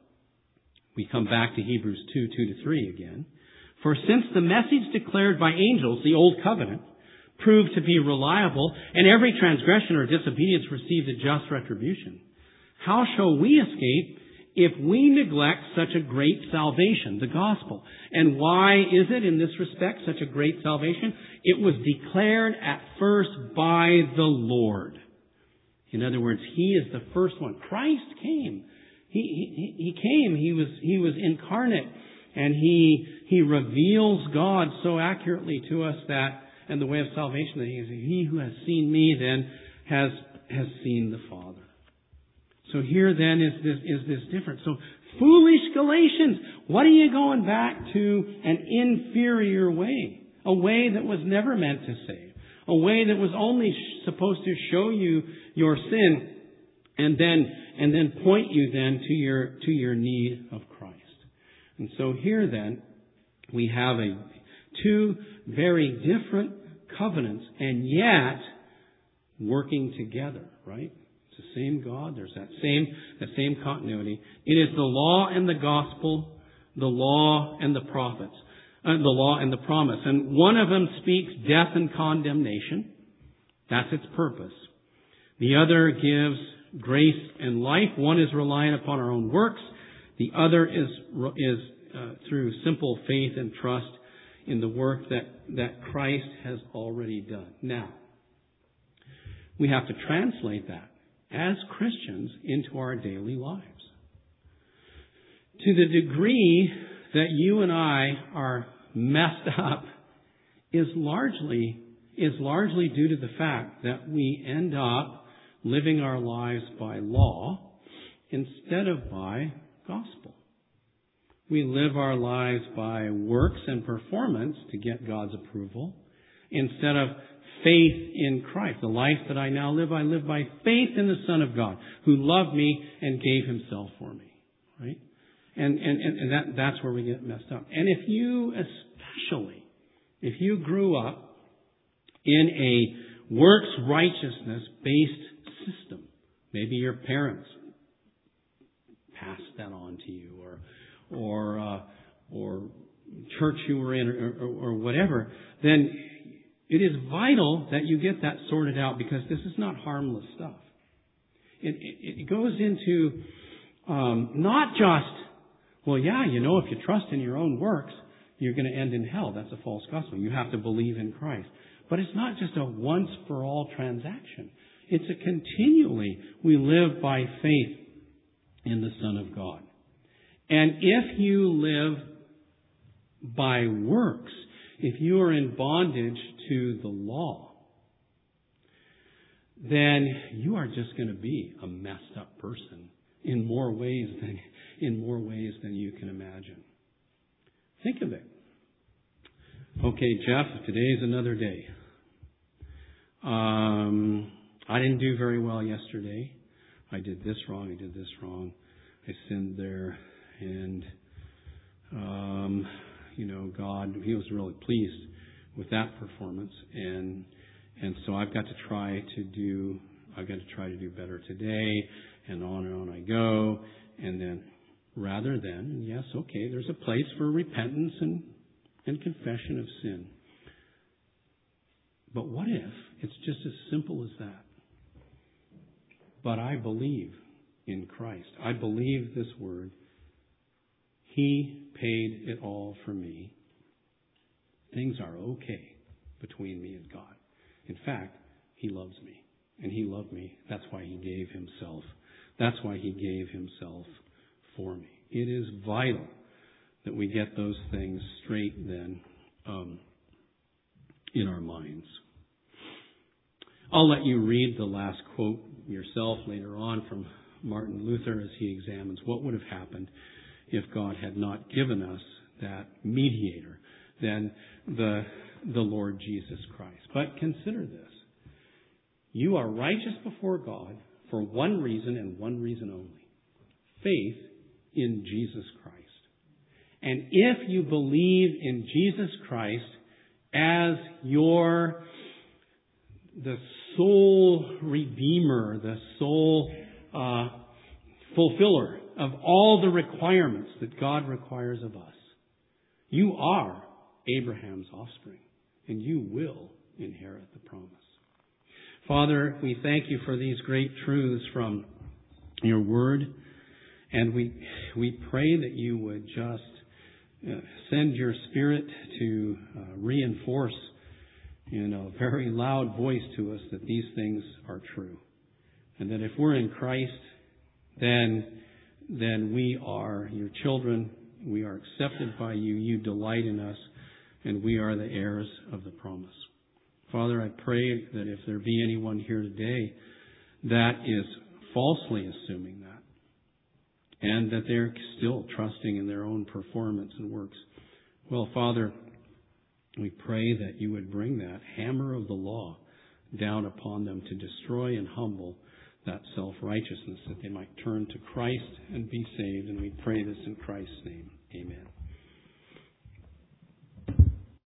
we come back to Hebrews two, two to three again. For since the message declared by angels, the Old Covenant, proved to be reliable, and every transgression or disobedience received a just retribution, how shall we escape if we neglect such a great salvation, the gospel. And why is it in this respect such a great salvation? It was declared at first by the Lord. In other words, He is the first one. Christ came. He, he, he came. He was, he was incarnate. And He, He reveals God so accurately to us that, and the way of salvation, that He is, He who has seen me then has, has seen the Father. So here then is this, is this difference. So foolish Galatians, what are you going back to an inferior way? A way that was never meant to save. A way that was only supposed to show you your sin and then, and then point you then to your, to your need of Christ. And so here then, we have a, two very different covenants and yet working together, right? It's the same God. There's that same, that same continuity. It is the law and the gospel, the law and the prophets, uh, the law and the promise. And one of them speaks death and condemnation. That's its purpose. The other gives grace and life. One is reliant upon our own works. The other is, is uh, through simple faith and trust in the work that, that Christ has already done. Now, we have to translate that as Christians into our daily lives. To the degree that you and I are messed up is largely, is largely due to the fact that we end up living our lives by law instead of by gospel. We live our lives by works and performance to get God's approval instead of faith in Christ. The life that I now live, I live by faith in the Son of God who loved me and gave Himself for me. Right? And, and, and that, that's where we get messed up. And if you especially, if you grew up in a works righteousness based system, maybe your parents passed that on to you, or or uh, or church you were in, or, or, or whatever, then it is vital that you get that sorted out, because this is not harmless stuff. It, it, it goes into um, not just, well, yeah, you know, if you trust in your own works, you're going to end in hell. That's a false gospel. You have to believe in Christ. But it's not just a once-for-all transaction. It's a continually, we live by faith in the Son of God. And if you live by works, if you are in bondage to the law, then you are just going to be a messed up person in more ways than in more ways than you can imagine. Think of it. Okay, Jeff, today's another day. Um, I didn't do very well yesterday. I did this wrong. I did this wrong. I sinned there, and um, you know, God, He was really pleased with that performance, and and so I've got to try to do. I've got to try to do better today, and on and on I go, and then rather than yes, okay, there's a place for repentance and and confession of sin. But what if it's just as simple as that? But I believe in Christ. I believe this word. He paid it all for me. Things are okay between me and God. In fact, He loves me. And He loved me. That's why He gave Himself. That's why He gave Himself for me. It is vital that we get those things straight then um, in our minds. I'll let you read the last quote yourself later on from Martin Luther as he examines what would have happened if God had not given us that mediator, then the, the Lord Jesus Christ. But consider this. You are righteous before God for one reason and one reason only. Faith in Jesus Christ. And if you believe in Jesus Christ as your, the sole redeemer, the sole uh, fulfiller of all the requirements that God requires of us, you are Abraham's offspring, and you will inherit the promise. Father, we thank You for these great truths from Your Word, And we we pray that you would just uh, send your Spirit to uh, reinforce in a very loud voice to us that these things are true. And that if we're in Christ, then, then we are your children. We are accepted by you. You delight in us. And we are the heirs of the promise. Father, I pray that if there be anyone here today that is falsely assuming that, and that they're still trusting in their own performance and works, well, Father, we pray that you would bring that hammer of the law down upon them to destroy and humble that self-righteousness, that they might turn to Christ and be saved. And we pray this in Christ's name. Amen.